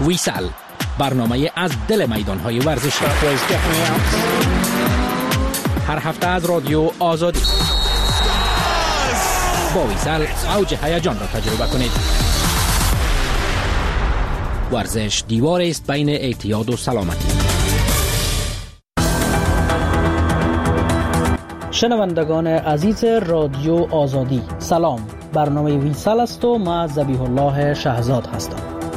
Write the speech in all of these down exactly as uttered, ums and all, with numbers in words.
ویسال، برنامه از دل میدان‌های ورزشی. هر هفته از رادیو آزادی. با ویسال اوج هیجان را تجربه کنید. ورزش دیواری است بین اعتیاد و سلامتی. شنوندگان عزیز رادیو آزادی، سلام. برنامه ویسال است و ما ذبیح الله شهزاد هستم.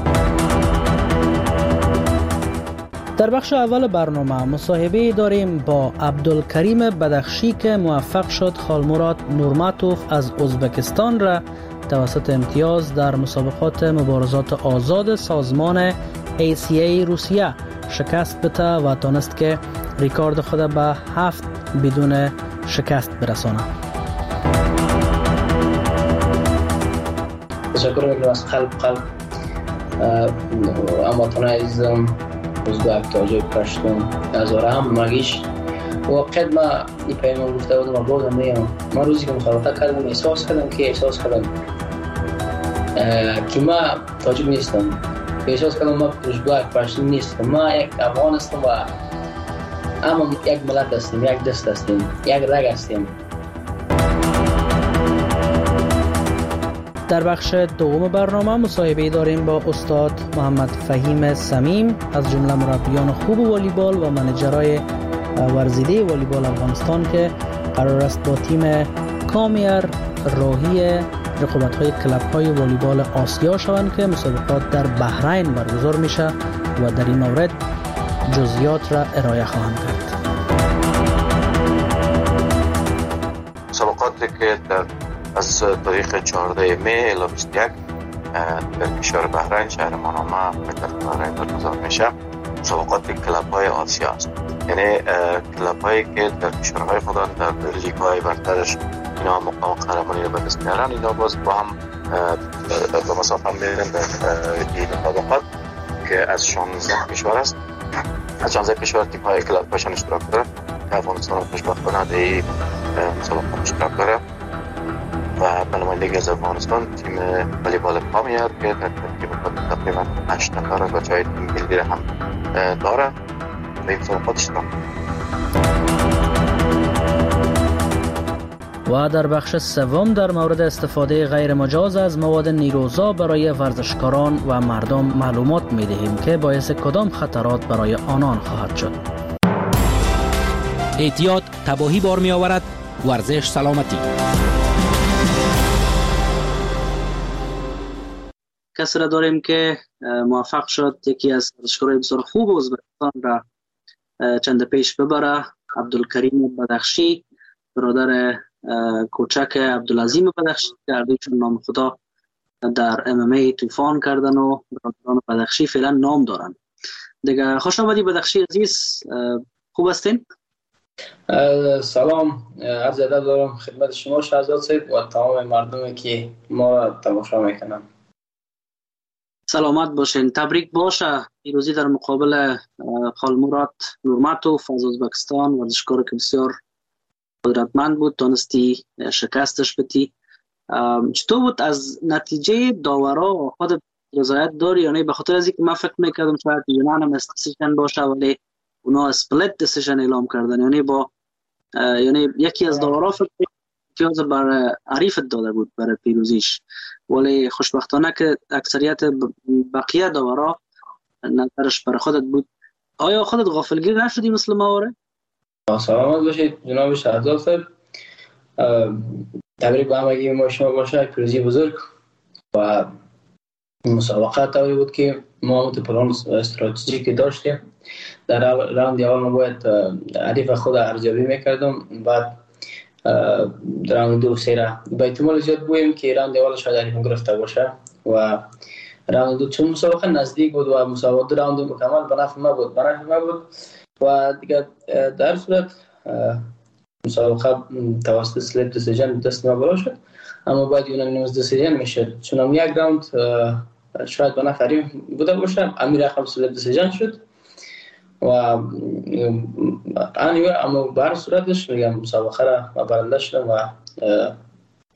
در بخش اول برنامه مصاحبه داریم با عبدالکریم بدخشی که موفق شد خالمراد نورماتوف از ازبکستان را توسط امتیاز در مسابقات مبارزات آزاد سازمان ای سی ای روسیه شکست بده و تانست که ریکارد خود به هفت بدون شکست برسانه. تشکر میکنم از قلب قلب امواتان عزیزم ازبک تاجیک پشتون هزاره هم مگیش واقعیت ما این پیمان گفته بودم و بازم میام. من روزی که مسابقه کردم احساس کردم که احساس کردم که ما تاجیک نیستم، احساس کردم ما ازبک پشتون نیستم، ما یک افغان هستم و اما یک ملت هستیم، یک دست هستیم، یک رگ هستیم. در بخش دوم برنامه مصاحبه داریم با استاد محمد فهیم صمیم از جمله مربیان خوب والیبال و منیجرای ورزیده والیبال افغانستان که قرار است با تیم کامیر راهی رقابت‌های کلب‌های والیبال آسیا شوند که مسابقات در بحرین برگزار میشه و در این مورد جزئیات را ارائه خواهند کرد. مسابقاتی که در از تاریخ چهارده می الی بیست و یک در کشور بحرین شهر مانامه در بحرین برگزار میشه. مسابقات کلب‌های آسیا است، یعنی کلب‌هایی که در کشورهای خودن در لیگ‌های برترش اینا مقام قهرمانی رو به دست میارن. اینا باز با هم به مسابقه میرن در این مسابقات که از شانزده کشور است. از شانزده کشور تیم‌های کلب‌هاشون اشتراک داره. افغانستان خوشبختانه در این مسابقه اشتراک داره و به نمایندگی از افغانستان تیم والیبال کامیر که در ترکیب خود تقریبا هشت نفر و جای تیم ملی هم داره به این مسابقات اشتراک. و در بخش سوم در مورد استفاده غیر مجاز از مواد نیروزا برای ورزشکاران و مردم معلومات می‌دهیم که باعث کدام خطرات برای آنان خواهد شد. اعتیاد تباهی بار می آورد، ورزش سلامتی. کسی را داریم که موفق شد یکی از ورزشکارای بسیار خوب ازبکستان را چند پیش ببره، عبدالکریم بدخشی، برادر کوچک عبدالعظیم بدخشی که هر دویشون نام خدا در ام ام ای طوفان کردن و برادران بدخشی فعلا نام دارن. دیگه خوش آمدی بدخشی عزیز، خوب هستین؟ سلام، عرض ادب دارم خدمت شما شهزاد صاحب و تمام مردمی که ما تماشا میکنن. سلامت باشین، تبریک باشه. پیروزی در مقابل خالمراد نورماتوف از ازبکستان، ورزشکار که بسیار قدرتمند بود، تونستی شکستش بدی. چطور بود از نتیجه داورا؟ خود رضایت داری یا نه؟ به خاطر از اینکه من فکر میکردم شاید یونانیمس دیسیژن باشه ولی اونا اسپلیت دیسیژن اعلام کردن، یعنی با یعنی یکی از داورا فکر امتیاز بر حریفت داده بود برای پیروزیش، ولی خوشبختانه که اکثریت بقیه داورا نظرش برای خودت بود. آیا خودت غافلگیر نشدی مثل ما؟ سلامت باشید جناب شهزاد صاحب. تبریک به همگی ما شما باشه، پیروزی بزرگ و مسابقه طوری بود که ما مت پلان استراتژیکی داشتیم. در راوند اول ما باید حریف خود ارزیابی میکردم، بعد راوند دو سه را به احتمال زیاد بودیم که راوند اول شاید حریفم گرفته باشه و راوند دو چون مسابقه نزدیک بود و مسابقه دو راوند مکمل به نفع ما بود به نفع ما بود و دیگه در صورت مسابقه توسط سلیپ دیسیژن دست ما بالا شد، اما باید یونانیمس دیسیژن میشد چون هم یک راوند شاید به نفع حریف بوده باشه، امیر رقم سلیپ دیسیژن شد و آنیوه اما بر صورتش میگم مسابقه را برنده شدم و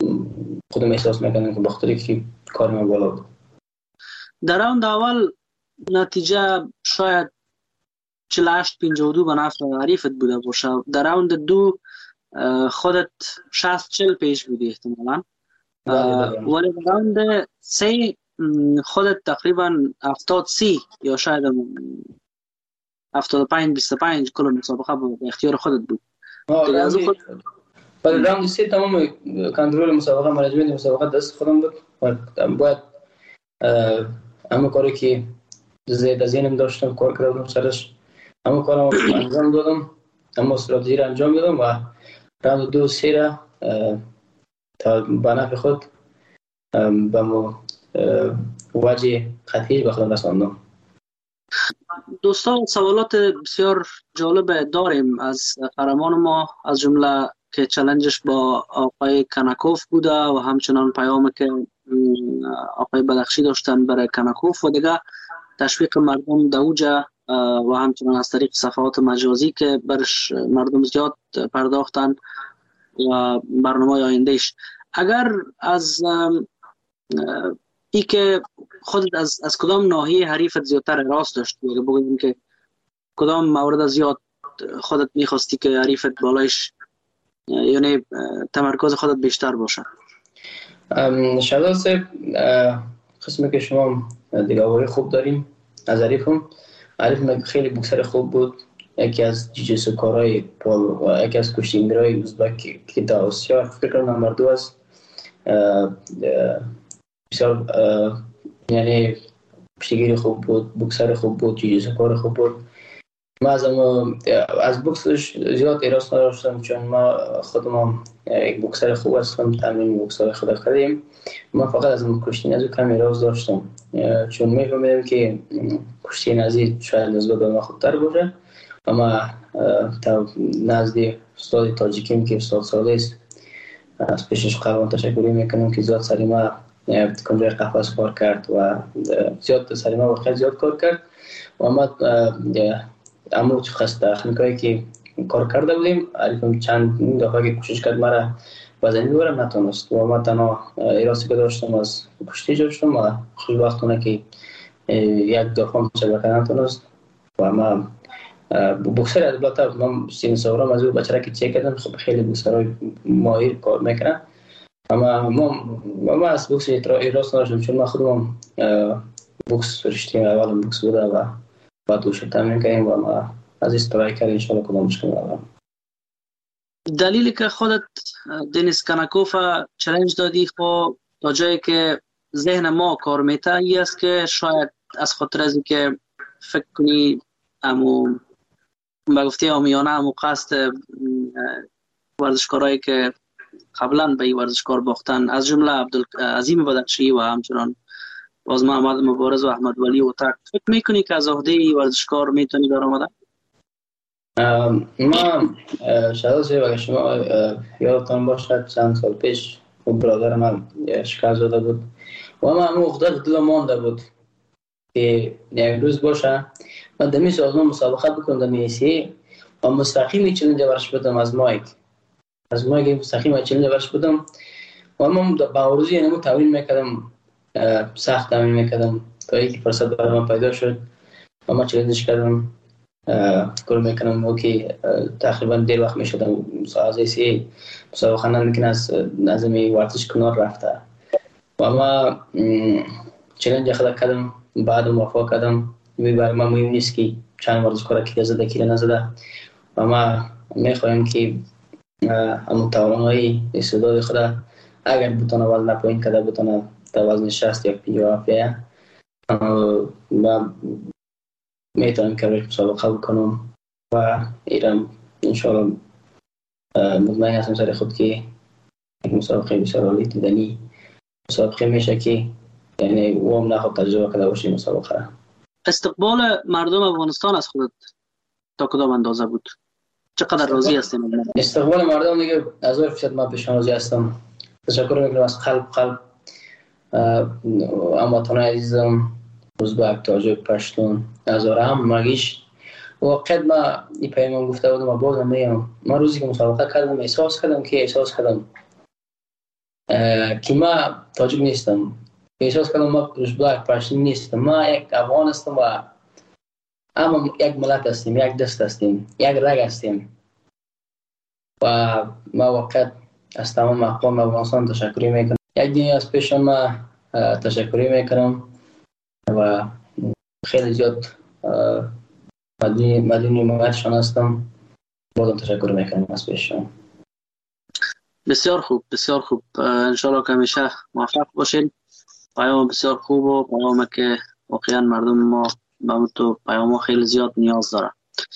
خودم احساس میکنم که بخاطر که کار ما بالا بود. در راوند اول نتیجه شاید چهل و هشت پنجاه و دو به نفع حریفت بوده باشه. در راوند دو خودت شصت چهل پیش بودی احتمالا، ولی در راوند سه خودت تقریبا هفتاد سی یا شاید هفتاد و پنج بیست و پنج کل مسابقه به اختیار خودت بود. دیگه از خود بعد راوند سه تمام کنترل مسابقه منیجمنت مسابقه دست خودم بود. باید همه کاری که زیاد از اینم داشتم کار کردم سرش، همه کارم انجام دادم، همه استراتژی را انجام دادم و راوند دو سه را تا به نفع خود به مو وجه خطیج به خودم رساندم. دوستان سوالات بسیار جالب داریم از قهرمان ما، از جمله که چالنجش با آقای کناکوف بوده و همچنان پیامی که آقای بدخشی داشتن برای کناکوف و دیگه تشویق مردم دوجه و همچنان از طریق صفحات مجازی که برش مردم زیاد پرداختن و برنامه آیندهش. اگر از ای که خودت از از کدام ناحیه حریفت زیادتر راست داشتی، اگه بگیم که کدام مورد زیاد خودت میخواستی که حریفت بالایش یعنی تمرکز خودت بیشتر باشه؟ شهزاد صاحب، قسمی که شما دیگه خوب داریم از حریفم. حریفم خیلی بوکسر خوب بود، یکی از جیجیسوکارای پول و یکی از کشتیگیرای ازبک که در آسیا فکر کنم نمبر دو است. بسیار یعنی کشتیگیر خوب بود، بوکسر خوب بود، جیجیسوکار خوب بود. ما از از بوکسش زیاد ایراس نداشتم چون ما خودم یک بوکسر خوب هستم، تمرین بوکسر خود کردیم. ما فقط از کشتی نزدیک کم ایراس داشتم چون میفهمیدم که کشتی نزدیک شاید نسبت به ما خوبتر باشه. اما تا نزدیک استاد تاجیکیم که استاد ساله است، از پیشش قبلا تشکری میکنم که زیاد سری ما کنجای قفص کار کرد و زیاد سری ما وقت زیاد کار کرد و ما امو چه خست تکنیکایی که کار کرده بودیم. علیکم چند دفعه که کوشش کرد مرا بزنی ببرم نتونست و ما تنها ایراسی که داشتم از کشتی داشتم و خوشبختانه که یک دفعه مسابقه نتونست و ما بوکسر البته من سین سورم از او بچه که چک کردم. خب خیلی بوکسرای ماهر کار میکنن اما ما ما از بوکس ایراس نداشتم چون ما خودم بوکس رشته اولم بوکس بوده و بعد دوش تمرین کردیم و ما از استرایکر ان شاء الله کدام مشکل ندارم. دلیلی که خودت دنیس کناکوف چالش دادی خب تا جایی که ذهن ما کار میته ای است که شاید از خاطر از که فکر کنی امو با گفته آمیانه امو قصد ورزشکارایی که قبلا به این ورزشکار باختن از جمله عبدالعظیم بدخشی و همچنان باز محمد مبارز و احمد ولی و تک فکر میکنی که از عهده این ورزشکار میتونی در آمدن؟ ما شهزاد صاحب اگر شما یادتان باشد چند سال پیش اون برادر من شکست داده بود و ما همون عهده دل مانده بود که یک روز باشه من دمی سازمان مسابقه بکنم در میسی و مستقیم چلنج ورش بدم از مایک از مایک مستقیم چلنج ورش بدم و من با عروضی اینمو تمرین میکردم، سخت تمرین میکردم تا یکی فرصت برای من پیدا شد و من چلنجش کردم. کار میکنم و که تقریبا دیر وقت میشدم ساعت سی مسابقه نمیکنه از نظمی ورزش کنار رفته و ما چلنج خدا کردم. بعد موفق کردم. برای ما مهم نیست که چند ورزشکار کی زده کی نزده و ما میخوایم که همون توانایی استعداد خدا اگر بتونه وزن پایین کده بتونه تا وزن شصت یا پنجاه بیایه و میتونم که روش مسابقه بکنم و ایران انشاءالله مطمئن هستم سر خود که یک مسابقه بسیار عالی دیدنی مسابقه میشه که یعنی او هم نخواد تجربه کده باشی مسابقه. استقبال مردم افغانستان از خودت تا کدام اندازه بود؟ چقدر راضی هستیم؟ استقبال مردم دیگه هزار فیصد من پیشان راضی هستم. تشکر میکنم از قلب قلب هموطنان عزیزم ازبک، تاجیک، پشتون، هزاره هم مگیش واقعا ما این پیمان گفته بودم و بازم میگم من روزی که مسابقه کردم احساس کردم که احساس کردم که ما تاجیک نیستم، احساس کردم ما روز بلک پرشن نیستم، ما یک افغان هستم و اما یک ملت هستیم، یک دست هستیم، یک رگ هستیم و ما وقت از تمام اقوام افغانستان تشکری میکنم. یک دنیا از پیش ما تشکری میکنم و خیلی زیاد مدیونی مدیونشان هستم. بازم تشکر میکنم از پیششان. بسیار خوب، بسیار خوب. انشالله که همیشه موفق باشین. پیام بسیار خوب و پیامی که واقعا مردم ما به تو پیام خیلی زیاد نیاز داره.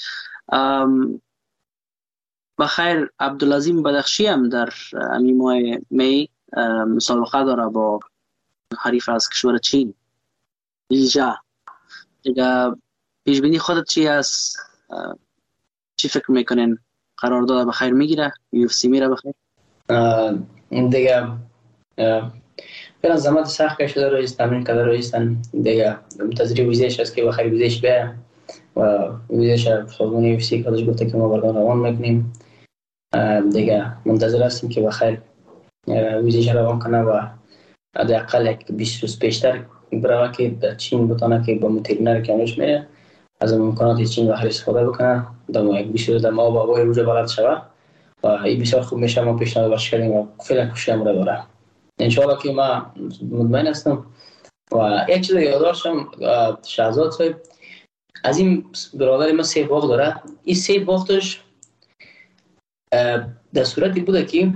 بخیر، عبدالعظیم بدخشی هم در همین ماه می مسابقه داره با حریف از کشور چین ایجا. دیگه پیشبینی خودت چی است؟ چی فکر میکنین؟ قرارداد بخیر میگیره؟ یو اف سی میره بخیر؟ دیگه فعلا زحمت سخت کشیده رئیس، تمرین کرده رئیسن. دیگه منتظر ویزش است که بخیر ویزش بیه و ویزش سازمان یو اف سی خودش گفته که ما بردان روان میکنیم. دیگه منتظر هستیم که بخیر ویزش روان کنه و حداقل یک بیست روز پیشتر برای که در چین بتونه که با مترینر کاملش میره از امکانات چین بخیر استفاده بکنه. در یک بیست روز در ما با آبای روز بلد شوه و این بسیار خوب میشه. ما پیشنهاد باش کردیم و فعلا کوشش ما داره. انشالله که ما مطمئن هستم. و یک چیز یادداشتم شهزاد صاحب، از این برادر ما سه باغ داره. این سه باغش در صورتی بوده که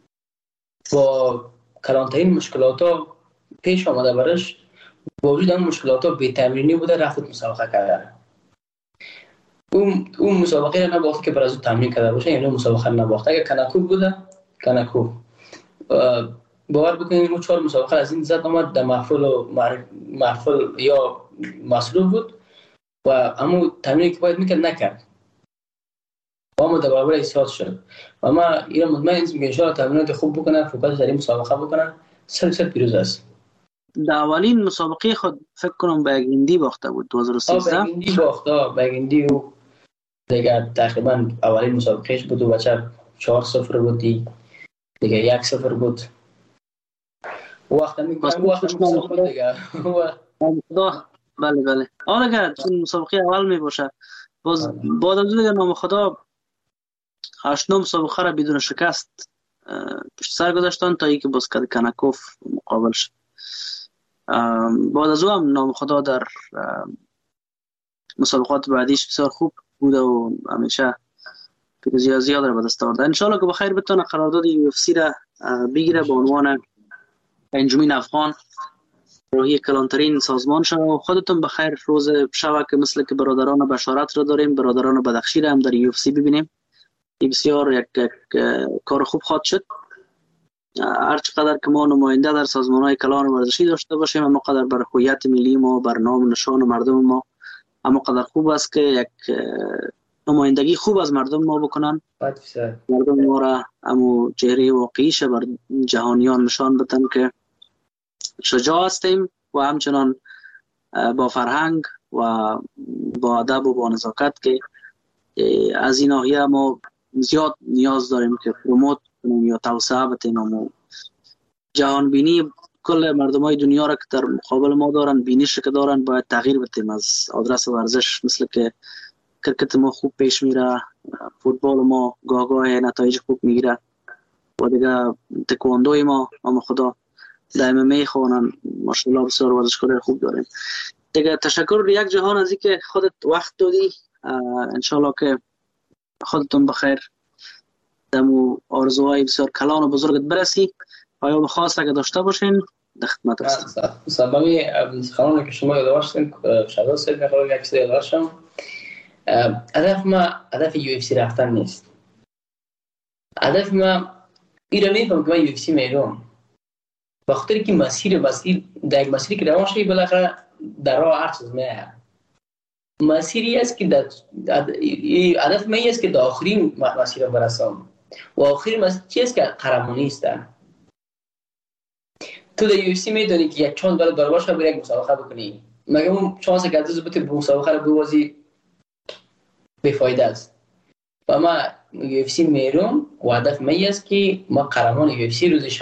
با کلانترین مشکلات ها پیش آمده برش، با وجود این مشکلات ها بی تمرینی بوده رفت مسابقه کرده. اون اون مسابقه را نباخته که برای از تمرین کرده باشه، یعنی مسابقه نباخته. اگر کنکوب بوده کنکوب باور بکنید اون چهار مسابقه از این زد آمد در محفل و محفل یا مصروف بود و اما تمرینی که باید میکرد نکرد و اما در برابر ایستاد شد. و ما این مطمئن هستیم که انشاءالله تمرینات خوب بکنه، فوکس در این مسابقه بکنه، صد درصد پیروز است. در اولین مسابقه خود فکر کنم به گیندی باخته بود دو هزار و سیزده. به گیندی باخته، به گیندی و دیگه تقریبا اولین مسابقهش بود و بچه چهار صفر بود، دیگه یک صفر بود. وقت میگم وقت مسابقه دیگه بله بله. حالا که چون مسابقه اول می باشه باز بعد از دیگه نام خدا هشت نام مسابقه را بدون شکست پشت سر گذاشتن تا اینکه باز کد کنکوف مقابل شد. بعد از او هم نام خدا در مسابقات بعدیش بسیار خوب بوده و همیشه پیروزی زیاد را به دست آورده. ان شاء الله که بخیر بتونه قرارداد یو اف سی را بگیره به عنوان انجمن افغان روحی کلانترین سازمان شد. و خودتون بخیر روز شب که مثل که برادران بشارت را داریم، برادران بدخشی را هم در یو اف سی ببینیم. این بسیار یک, یک کار خوب خواهد شد. هر چقدر که ما نماینده در سازمان‌های کلان ورزشی داشته باشیم، اما قدر بر هویت ملی ما، بر نام نشان مردم ما، اما قدر خوب است که یک نمایندگی خوب از مردم ما بکنن. مردم ما را امو چهره واقعیش بر جهانیان نشان بدن که شجاع هستیم و همچنان با فرهنگ و با ادب و با نزاکت که از این ناحیه ما زیاد نیاز داریم که پروموت کنیم یا توسعه بدیم و جهان بینی کل مردمای دنیا را که در مقابل ما دارن، بینیش که دارن، باید تغییر بدیم از آدرس ورزش. مثل که کرکت ما خوب پیش میره، فوتبال ما گاه گاه نتایج خوب میگیره و دیگه تکواندوی ما اما خدا دائما میخوانن ماشاءالله بسیار ورزشکار خوب داریم. دیگه تشکر یک جهان از اینکه خودت وقت دادی. انشالله که خودتون بخیر دمو آرزوهای بسیار کلان و بزرگت برسی. پیام خاص اگه داشته باشین در خدمت هستم. سببی خانم که شما یادداشتین شهزاد صاحب میخوام یک چیز یادداشتم. هدف ما هدف یو اف سی رفتن نیست. هدف ما ایران میفهم که من یو اف سی میرم بخاطر که مسیر مسیر در یک مسیری که روان شدی بالاخره در راه هر چیز میه. مسیری است که در هدف من است که در آخرین مسیر برسم و آخرین مسیر چیست که قهرمانی است. تو در یو اف سی میدونی که یک چانس برای دار باشه برای یک مسابقه بکنی، مگه اون چانس که از بده به مسابقه رو بوازی بیفایده است. و ما یو اف سی میرم و هدف من است که ما قهرمان یو اف سی روز شام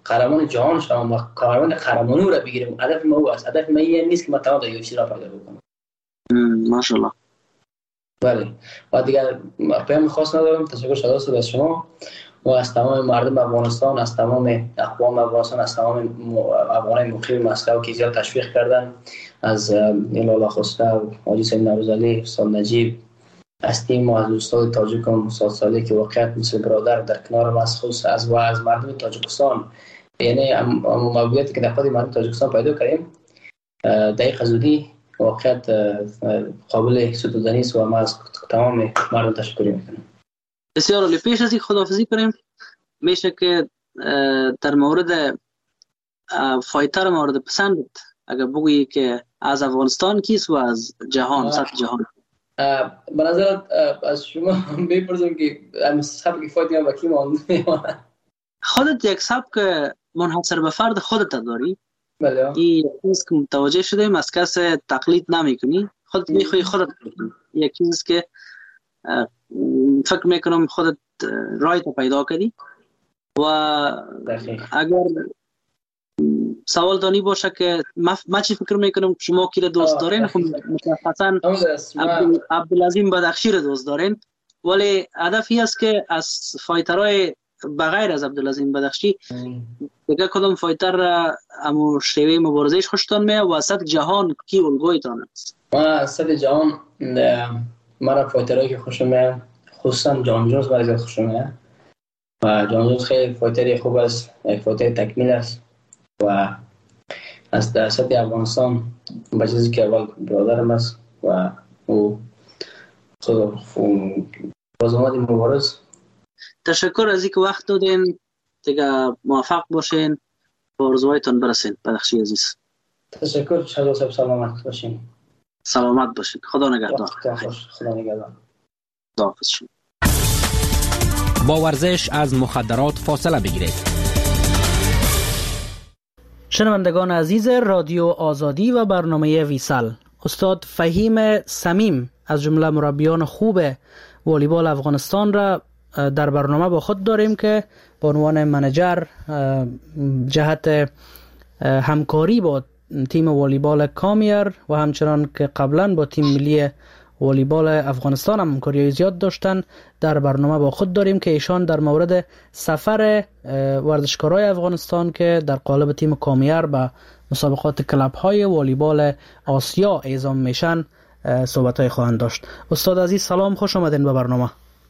قهرمان جهان شوم و قهرمان قهرمانی را بگیریم. هدف ما او است. هدف ما این نیست که ما تمام یو اف سی را پیدا بکنم. ماشاءالله. بله. و دیگر پیام خاص ندارم. تشکر شده است از شما و از تمام مردم افغانستان، از تمام اقوام افغانستان، از تمام افغانان مقیم مسکو که زیاد تشویق کردن، از ایلالا خسرو، حاجی سید نوروزعلی، استاد نجیب، از تیم و از استاد تاجیکم استاد صالح که واقعا مثل برادر در کنار ما است، خصوص از و از مردم تاجیکستان. یعنی موقعیتی که در خود مردم تاجیکستان پیدا کردیم دقیق زودی واقعا قابل ستودنی است و ما از تمام مردم تشکر میکنم. بسیار عالی. پیش از این خداحافظی کنیم میشه که در مورد فایتر مورد پسندت اگر بگویی که از افغانستان کیست و از جهان سطح جهان؟ به نظرت از شما بپرسم که سبک فایتی هم با کی مانده؟ خودت یک سبک منحصر به فرد خودت داری؟ بله. این چیز که متوجه شدیم از کس تقلید نمی کنی، خودت میخوای خودت کنی. یک چیز که فکر میکنم خودت رایت پیدا کردی و اگر سوال دانی باشه که ما چی فکر میکنم شما کی را دوست دارین، خب مشخصا عبدالعظیم بدخشی را دوست دارین، ولی هدف این است که از فایترهای بغیر از عبدالعظیم بدخشی دیگه کدام فایتر را امو شیوه مبارزهش خوشتان میه و سطح جهان کی الگویتان است؟ ما سطح جهان مرا فایترهایی که خوشم میه خصوصا جان جونز برای زیاد خوشم میه و جان جونز خیلی فایتری خوب است، یک فایتر تکمیل است و از در سطح افغانستان با چیزی که اول برادرم است و او بازماندی مبارز. تشکر از اینکه وقت دادین، دیگه موفق باشین و آرزوهایتان برسین. بدخشی عزیز تشکر. شما سلامت باشین. سلامت باشین. خدا نگهدار. خدا نگهدار. خداحافظ شما. با ورزش از مخدرات فاصله بگیرید. شنوندگان عزیز رادیو آزادی و برنامه ویسل، استاد فهیم صمیم از جمله مربیان خوب والیبال افغانستان را در برنامه با خود داریم که به عنوان منیجر جهت همکاری با تیم والیبال کامیر و همچنان که قبلا با تیم ملی والیبال افغانستان هم همکاری زیاد داشتن در برنامه با خود داریم که ایشان در مورد سفر ورزشکارای افغانستان که در قالب تیم کامیر به مسابقات کلاب های والیبال آسیا اعزام میشن صحبت های خواهند داشت. استاد عزیز سلام، خوش آمدین به برنامه.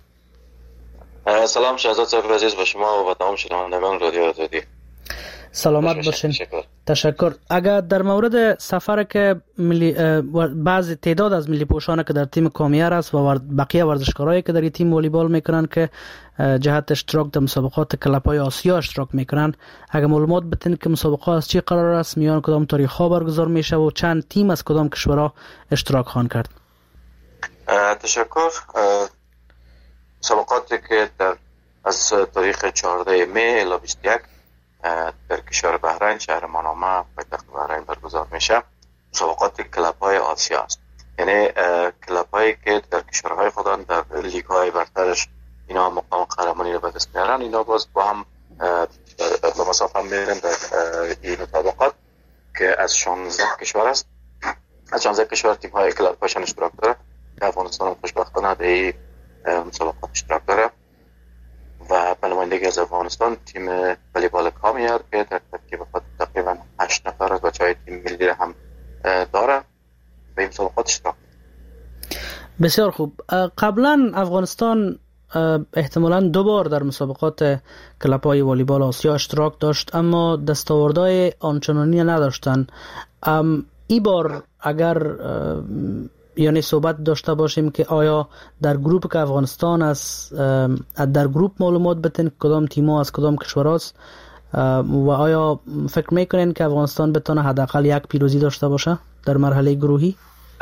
سلام شهزاد صاحب عزیز به شما و به تمام شنوندگان رادیو آزادی. سلامت باشین. تشکر. تشکر. اگر در مورد سفر که ملی بعض تعداد از ملی پوشان که در تیم کامیر است و بقیه ورزشکارایی که در این تیم والیبال میکنن که جهت اشتراک در مسابقات کلپ‌های آسیا اشتراک میکنن، اگر معلومات بدین که مسابقات از چی قرار است، میان کدام تاریخ‌ها برگزار میشه و چند تیم از کدام کشورها اشتراک خواهند کرد؟ تشکر. مسابقاتی که در از تاریخ چهارده می الی بیست و یک در کشور بحرین شهر منامه پایتخت بحرین برگزار میشه مسابقات کلب‌های آسیا است. یعنی کلب‌هایی که در کشورهای خودن در لیگ‌های برترش اینا مقام قهرمانی رو به دست میارن، اینا باز با هم به مسافه میرن در این مسابقات که از شانزده کشور است. از شانزده کشور تیم‌های کلب‌هاشون اشتراک داره که افغانستان خوشبختانه در این مسابقات اشتراک داره و به نمایندگی از افغانستان تیم والیبال کامیر که در ترکیب خود تقریبا هشت نفر از بچه‌های تیم ملی هم داره به این مسابقات اشتراک. بسیار خوب. قبلا افغانستان احتمالاً دو بار در مسابقات کلب‌های والیبال آسیا اشتراک داشت اما دستاوردهای آنچنانی نداشتن. این بار اگر یعنی صحبت داشته باشیم که آیا در گروپ که افغانستان است در گروپ معلومات بتین کدام تیم‌ها از کدام کشورهاست و آیا فکر میکنین که افغانستان بتونه حداقل یک پیروزی داشته باشه در مرحله گروهی؟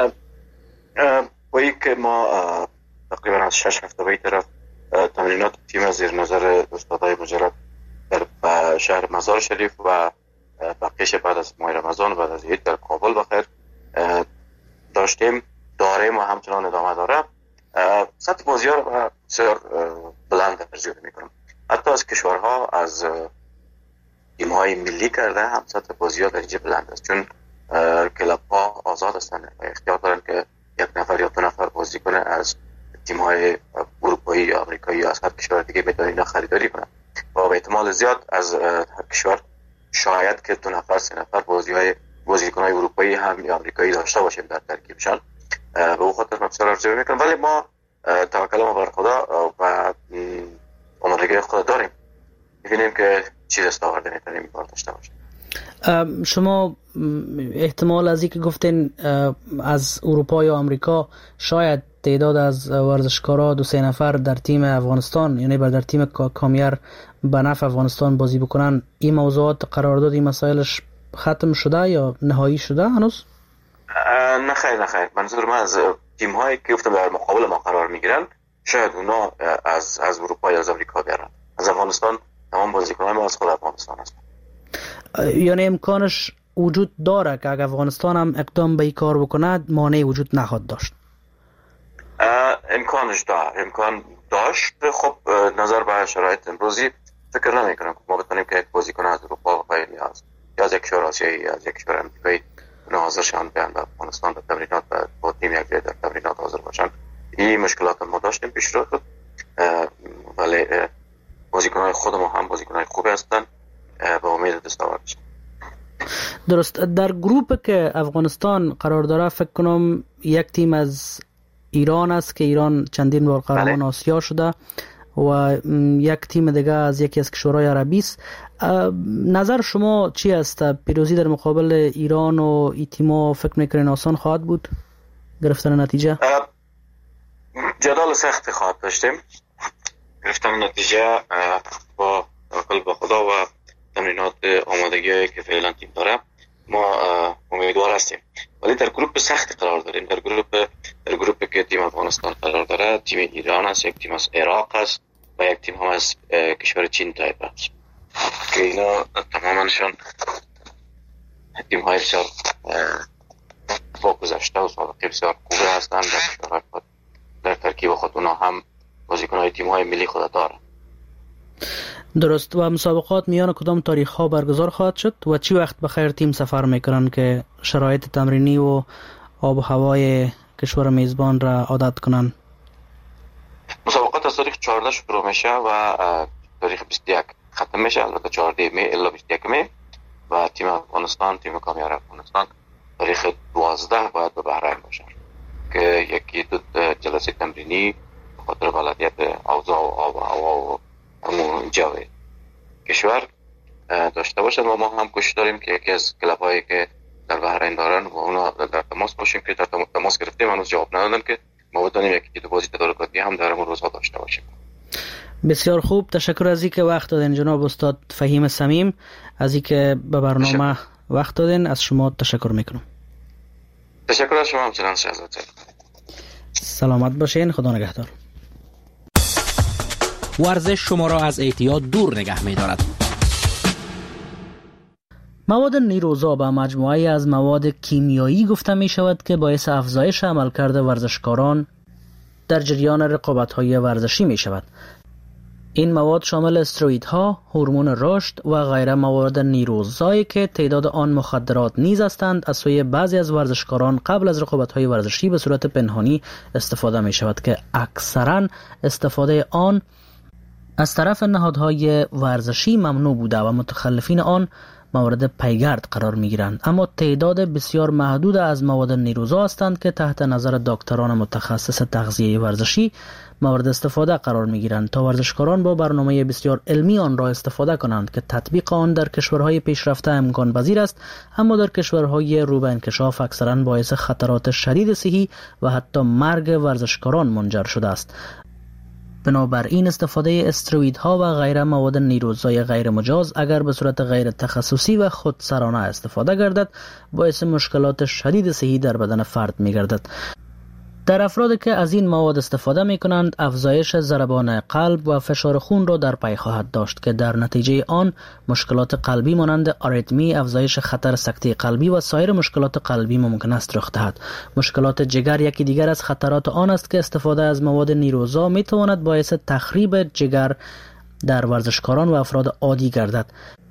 وی که ما تقریبا از شش هفته به طرف تمرینات تیم زیر نظر استادای مجرد در شهر مزار شریف و بقیش بعد از ماه رمضان بعد از عید در کابل بخیر داشتیم داریم و همچنان ادامه داره. سطح بازی‌ها رو بسیار بلند ترجیح میکنم. حتی از کشورها از تیم‌های ملی کرده هم سطح بازی‌ها در اینجا بلند است، چون کلاب‌ها آزاد هستند و اختیار دارند که یک نفر یا دو نفر بازیکن از تیم‌های اروپایی یا آمریکایی یا از هر کشور دیگه بتونن اینا خریداری کنند و به احتمال زیاد از هر کشور شاید که دو نفر سه نفر بازی‌های بازیکن‌های اروپایی هم یا آمریکایی داشته باشیم در ترکیبشان. به اون خاطر من بسیار ارزیابی میکنم، ولی ما توکل ما بر خدا و آمادگی خدا داریم، می‌بینیم که چی دستاورد میتونیم بار داشته باشیم. شما احتمال از اینکه گفتین از اروپا یا آمریکا شاید تعداد از ورزشکارا دو سه نفر در تیم افغانستان یعنی بر در تیم کامیار به نفع افغانستان بازی بکنن، این موضوعات قرارداد این مسائلش ختم شده یا نهایی شده هنوز؟ نه خیر نه خیر، منظور من از تیم هایی که گفتم در مقابل ما قرار میگیرن شاید اونا از از اروپا یا از آمریکا بیارن. از افغانستان تمام بازیکنان ما از خود افغانستان هستن. یعنی امکانش وجود داره که اگر افغانستان هم اقدام به این کار بکنه مانعی وجود نخواهد داشت؟ امکانش داره، امکان داشت. خب نظر به شرایط امروزی فکر نمی کنم که ما بتونیم که یک بازیکن از اروپا و یا از یا از یک کشور آسیایی یا از یک کشور امریکایی حاضر شدن بیان به افغانستان به تمرینات و با تیم یک در تمرینات حاضر باشن. این مشکلات ما داشتیم پیش رو خود، ولی بازیکن‌های خود ما هم بازیکن‌های خوبی هستن، به امید دستاورد بشن. درست. در گروپ که افغانستان قرار داره فکر کنم یک تیم از ایران است که ایران چندین بار قهرمان آسیا شده و یک تیم دیگه از یکی از کشورهای عربی است. نظر شما چی است؟ پیروزی در مقابل ایران و این تیم‌ها فکر می‌کنین آسان خواهد بود گرفتن نتیجه؟ جدال سخت خواهد داشتیم. گرفتن نتیجه با توکل به خدا و تمرینات آمادگی که فعلا تیم داره ما امیدوار هستیم، ولی در گروپ سخت قرار داریم. در گروپ در گروپی که تیم افغانستان قرار داره تیم ایران است، یک تیم از عراق است و یک تیم هم از کشور چین تایپ است که اینا تمامشون تیم های بسیار با گذشته و سابقه بسیار خوبه هستند. در کشورهای خود در ترکیب خود اونا هم بازیکن‌های تیم های ملی خود داره. درست. و مسابقات میان کدام تاریخ ها برگزار خواهد شد و چی وقت بخیر تیم سفر میکنن که شرایط تمرینی و آب و هوای کشور میزبان را عادت کنن؟ مسابقات از تاریخ چهارده شروع میشه و تاریخ بیست و یک ختم میشه، البته چهارده می الا بیست و یک می، و تیم افغانستان تیم کامیار افغانستان تاریخ دوازده باید به بحرین باشه که یکی دو جلسه تمرینی به خاطر بلدیت اوضاع و آب و هوا و همون جو کشور داشته باشن و ما هم کوشش داریم که یکی از کلاب‌هایی که در بحرین دارن و اونا در تماس باشیم که در تماس گرفتیم هنوز جواب ندادن که ما بتونیم یکی دو بازی تدارکاتی هم در همون روزها داشته باشیم. بسیار خوب، تشکر از اینکه وقت دادین جناب استاد فهیم صمیم، از اینکه به برنامه تشکر. وقت دادین. از شما تشکر میکنم. تشکر از شما همچنان شهزاد. سلامت باشین، خدا نگهدار. ورزش شما را از اعتیاد دور نگه می دارد. مواد نیروزا به مجموعه از مواد کیمیایی گفته می شود که باعث افزایش عملکرد ورزشکاران در جریان رقابت‌های ورزشی می شود. این مواد شامل استروئیدها، هورمون رشد و غیره مواد نیروزایی که تعداد آن مخدرات نیز هستند از سوی بعضی از ورزشکاران قبل از رقابت‌های ورزشی به صورت پنهانی استفاده می شود که اکثراً استفاده آن از طرف نهادهای ورزشی ممنوع بوده و متخلفین آن مورد پیگرد قرار می گیرند. اما تعداد بسیار محدود از مواد نیروزا هستند که تحت نظر دکتران متخصص تغذیه ورزشی مورد استفاده قرار می گیرند تا ورزشکاران با برنامه بسیار علمی آن را استفاده کنند که تطبیق آن در کشورهای پیشرفته امکان پذیر است، اما در کشورهای رو به انکشاف اکثرا باعث خطرات شدید صحی و حتی مرگ ورزشکاران منجر شده است. بنابراین استفاده استروئیدها و غیره مواد نیروزای غیر مجاز اگر به صورت غیر تخصصی و خودسرانه استفاده گردد باعث مشکلات شدید صحی در بدن فرد می گردد. در افرادی که از این مواد استفاده می کنند افزایش ضربان قلب و فشار خون را در پی خواهد داشت که در نتیجه آن مشکلات قلبی مانند آریتمی، افزایش خطر سکته قلبی و سایر مشکلات قلبی ممکن است رخ دهد. مشکلات جگر یکی دیگر از خطرات آن است که استفاده از مواد نیروزا می تواند باعث تخریب جگر در ورزشکاران و افراد عادی گردد.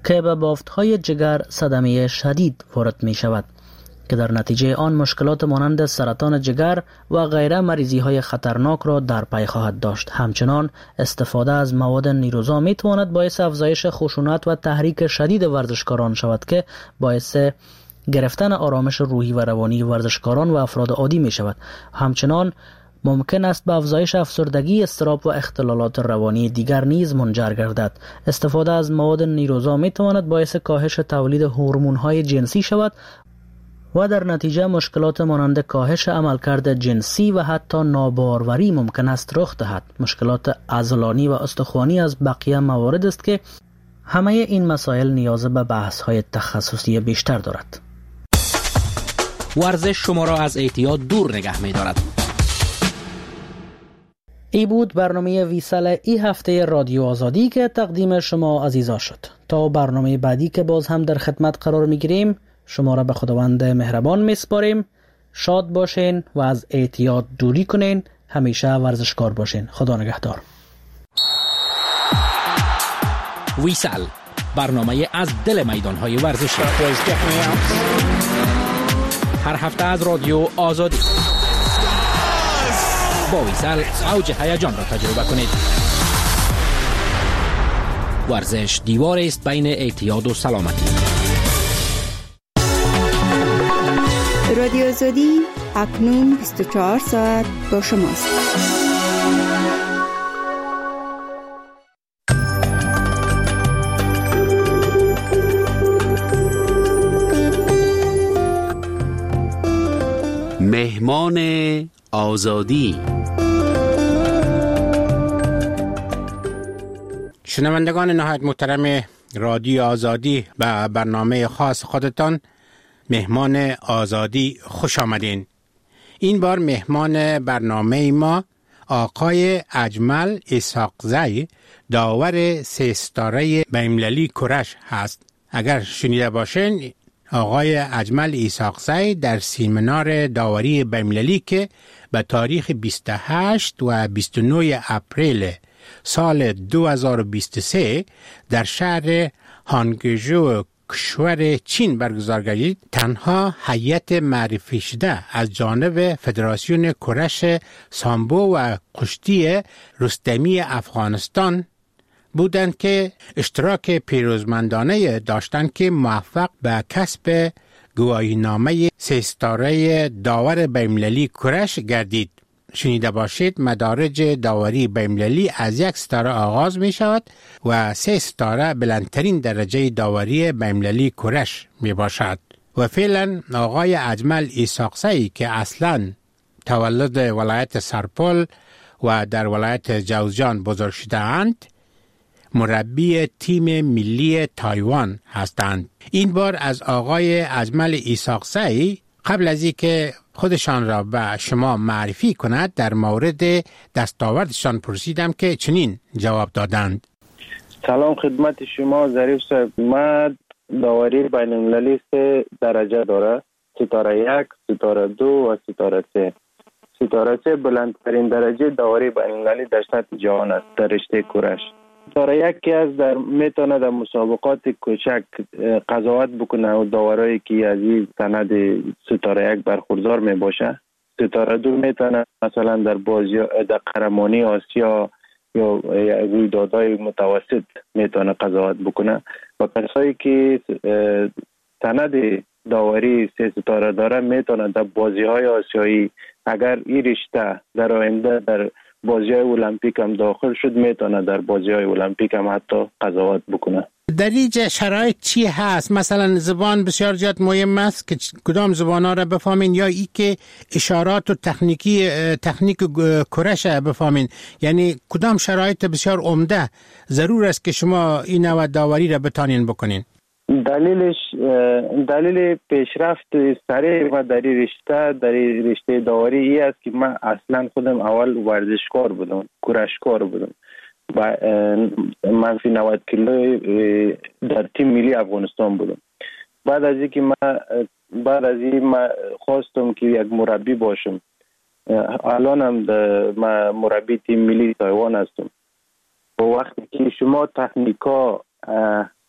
که به بافت‌های جگر صدمه شدید وارد می شود که در نتیجه آن مشکلات مانند سرطان جگر و غیره مریضی‌های خطرناک را در پی خواهد داشت. همچنان استفاده از مواد نیروزا می تواند باعث افزایش خشونت و تحریک شدید ورزشکاران شود که باعث گرفتن آرامش روحی و روانی ورزشکاران و افراد عادی می شود. همچنان ممکن است به افزایش افسردگی، اضطراب و اختلالات روانی دیگر نیز منجر گردد. استفاده از مواد نیروزا می تواند باعث کاهش تولید هورمون‌های جنسی شود و در نتیجه مشکلات مانند کاهش عملکرد جنسی و حتی ناباروری ممکن است رخ دهد. مشکلات عضلانی و استخوانی از بقیه موارد است که همه این مسائل نیاز به بحث‌های تخصصی بیشتر دارد. ورزش شما را از اعتیاد دور نگه می دارد. ای بود برنامه ویسال ای هفته رادیو آزادی که تقدیم شما عزیزا شد. تا برنامه بعدی که باز هم در خدمت قرار می گیریم، شما را به خداوند مهربان می سپاریم. شاد باشین و از اعتیاد دوری کنین. همیشه ورزشکار باشین. خدا نگهدار. ویسال، برنامه از دل میدانهای ورزشی، هر هفته از رادیو آزادی. با ویسال اوج هیجان را تجربه کنید. ورزش دیواری است بین اعتیاد و سلامتی. رادیو آزادی اکنون بیست و چهار ساعت با شماست. مهمان آزادی. شنوندگان نهایت محترم رادیو آزادی و برنامه خاص خودتان، مهمان آزادی، خوش آمدین. این بار مهمان برنامه ما آقای اجمل اسحاقزی، داور سه ستاره بین‌المللی کرش هست. اگر شنیده باشین، آقای اجمل اسحاقزی در سیمینار داوری بین‌المللی که به تاریخ بیست و هشت و بیست و نه اپریل سال دو هزار و بیست و سه در شهر هانگژو کشور چین برگزار گردید، تنها هیئت معرفی شده از جانب فدراسیون کرش سامبو و کشتی رستمی افغانستان بودند که اشتراک پیروزمندانه داشتند که موفق به کسب گواهینامه سه ستاره داور بین‌المللی کرش گردید. شنیده باشید مدارج داوری بین‌المللی از یک ستاره آغاز می شود و سه ستاره بلندترین درجه داوری بین‌المللی کرش می باشد. و فعلا آقای اجمل اسحاقزی که اصلا تولد ولایت سرپل و در ولایت جوزجان بزرگ شده اند، مربی تیم ملی تایوان هستند. این بار از آقای اجمل اسحاقزی قبل از اینکه خودشان را به شما معرفی کند در مورد دستاوردشان پرسیدم که چنین جواب دادند. سلام خدمت شما ظریف صاحب. من داوری بین المللی سه درجه داره، ستاره یک، ستاره دو و ستاره سه. ستاره سه بلندترین درجه داوری بین المللی در سطح جهان است در رشته کرش. ستاره یک که از در میتونه در مسابقات کوچک قضاوت بکنه و داورایی که از این سند ستاره یک برخوردار می باشه. ستاره دو میتونه مثلا در بازی در قهرمانی آسیا یا رویدادهای متوسط میتونه قضاوت بکنه و کسایی که سند داوری سه ستاره داره میتونه در بازی های آسیایی اگر این رشته در آینده در بازی های المپیک هم داخل شد میتونه در بازی های المپیک هم حتی قضاوت بکنه. در اینجا شرایط چی هست؟ مثلا زبان بسیار زیاد مهم است که کدام زبان ها را بفهمین یا ای که اشارات و تکنیکی تکنیک کرش بفهمین، یعنی کدام شرایط بسیار عمده ضرور است که شما این نوع داوری را بتانین بکنین؟ دلیلش دلیل پیشرفت سریع و در رشته در رشته داوری ای است که من اصلا خودم اول ورزشکار بودم، کرشکار بودم و منفی نود کیلو در تیم ملی افغانستان بودم. بعد از اینکه من بعد از این من خواستم که یک مربی باشم. الانم من مربی تیم ملی تایوان هستم. و وقتی که شما تکنیکا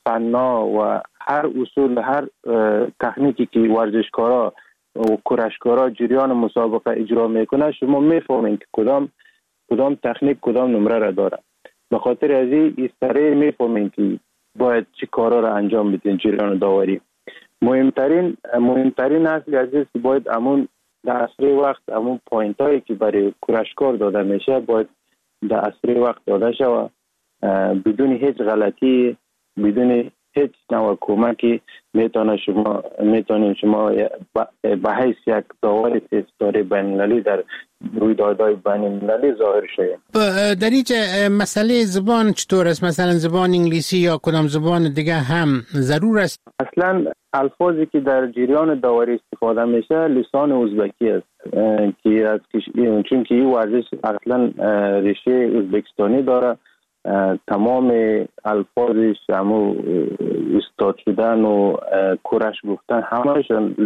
فنا و هر اصول، هر تکنیکی که ورزشکارا و کرشکارا جریان مسابقه اجرا میکنه شما میفهمین که کدام کدام تکنیک کدام نمره را داره. به خاطر از این سریع میفهمین که باید چی کارا را انجام بدین جریان داوری. مهمترین مهمترین اصل از این که باید امون در اسرع وقت امون پوینت هایی که برای کرشکار داده میشه باید در اسرع وقت داده شود بدون هیچ غلطی، بدون هیچ نوع کمکی میتونه شما میتونین شما به حیث یک داور ستاره بین‌المللی در رویدادهای بین‌المللی ظاهر شوید. در اینجا مسئله زبان چطور است؟ مثلا زبان انگلیسی یا کدام زبان دیگه هم ضرور است؟ اصلا الفاظی که در جریان داوری استفاده میشه لسان ازبکی است که از چون که این ورزش اصلا ریشه ازبکستانی داره. تمام الفاظش همو استاد شدن و کرش گفتن همهشون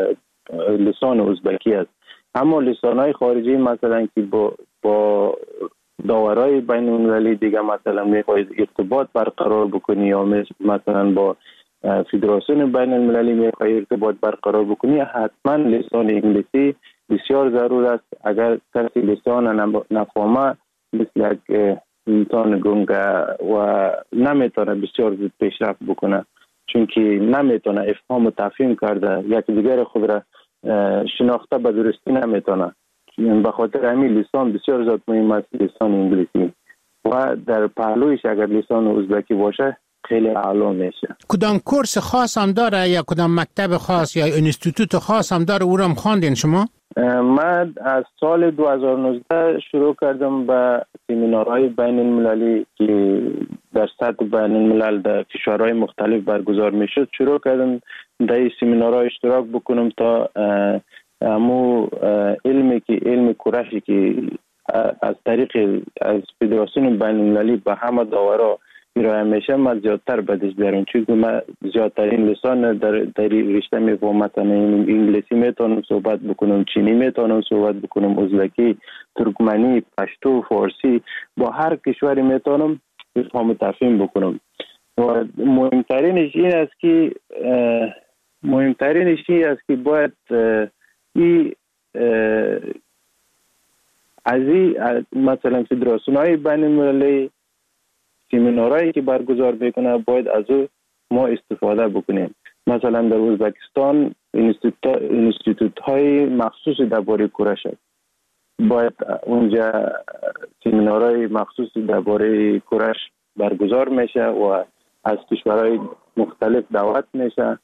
لسان ازبکی است. اما لسانهای خارجی مثلا که با با داورای بین المللی دیگه مثلا میخواید ارتباط برقرار بکنی یا مثلا با فدراسیون بین المللی میخواید ارتباط برقرار بکنی حتما لسان انگلیسی بسیار ضرور است. اگر کسی لسان نفهمه مثل یک انسان گنگه و نمیتونه بسیار زود پیشرفت بکنه چون که نمیتونه افهام و تفهیم کرده یک دیگر خود را شناخته به درستی نمیتونه. به خاطر همین لسان بسیار زیاد مهم است، لسان انگلیسی و در پهلویش اگر لسان ازبکی باشه خیلی اعلی میشه. کدام کورس خاص هم داره یا کدام مکتب خاص یا انستیتوت خاص هم داره او را هم خواندین شما؟ من از سال دو هزار و نوزده شروع کردم به سمینارهای بین المللی که در سطح بین الملل در کشورهای مختلف برگزار میشد شروع کردم در این سمینارها اشتراک بکنم تا امو علمی که علم کرشی که از طریق از فدراسیون بین المللی به همه داورا ارائه میشه من زیادتر بدش بیارم چون من زیادترین لسان در در رشته میفهمم. مثلا انگلیسی میتونم صحبت بکنم، چینی میتونم صحبت بکنم، ازبکی، ترکمنی، پشتو، فارسی، با هر کشوری میتونم افهام و تفهیم بکنم. و مهمترینش این است که مهمترینش این است که باید این از این مثلا فدراسیون های بین المللی سمینارهایی که برگزار میکنه باید از او ما استفاده بکنیم. مثلا در ازبکستان انستیتوت های مخصوص درباره کرش است. باید اونجا سمینارهای مخصوص درباره کرش برگزار میشه و از کشورهای مختلف دعوت میشه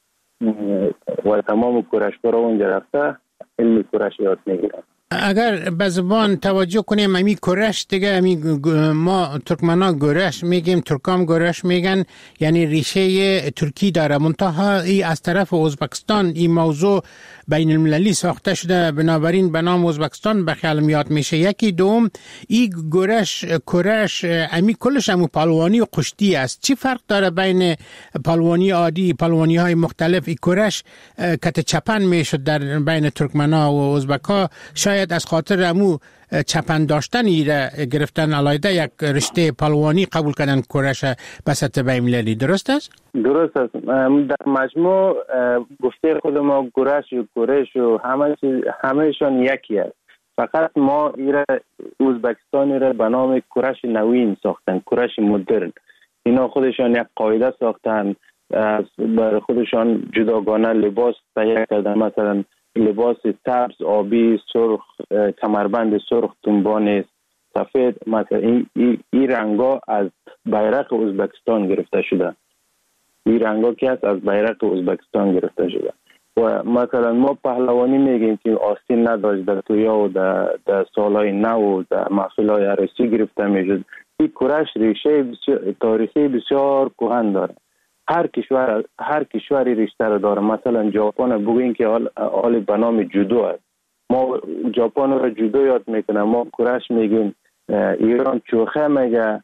و تمام کرشکارا اونجا رفته علم کرش یاد میگیرن. اگر به زبان توجه کنیم امی کرش دیگه امی ما ترکمنا گرش میگیم، ترکام گرش میگن، یعنی ریشه ترکی داره. منتها ای از طرف ازبکستان این موضوع بین المللی ساخته شده بنابراین به نام ازبکستان به خیال میاد میشه. یکی دوم ای گرش کرش امی کلش همو پالوانی و قشتی است. چی فرق داره بین پالوانی عادی پالوانی های مختلف؟ ای کرش کت چپن میشد در بین ترکمنا و ازبکا، شاید از خاطر امو چپن داشتنی را گرفتن علاوه یک رشته پالوانی قبول کردن کرش به سطح بین المللی. درست است؟ درست است. در مجموع گفته خود ما گرش و کرش و همه همهشان یکی است. فقط ما ایره ازبکستانی را به نام کرش نوین ساختن، کرش مدرن. اینا خودشان یک قاعده ساختن، برای خودشان جداگانه لباس تهیه کردن، مثلا لباس سبز، آبی، سرخ، کمربند سرخ، تنبان سفید. مثلا این این ای رنگا از بیرق ازبکستان گرفته شده. این رنگا که است از بیرق ازبکستان گرفته شده. و مثلا ما پهلوانی میگیم که آستین نداشت در تویا و در, در سالهای نو و در محفلهای عروسی گرفته میشد. این کرش ریشه بسیار تاریخی بسیار کهن داره. هر کشور هر کشوری رشته را داره. مثلا ژاپن بگوین که حال به نام جودو است. ما ژاپن را جودو یاد میکنه، ما کرش میگیم. ایران چوخه میگه،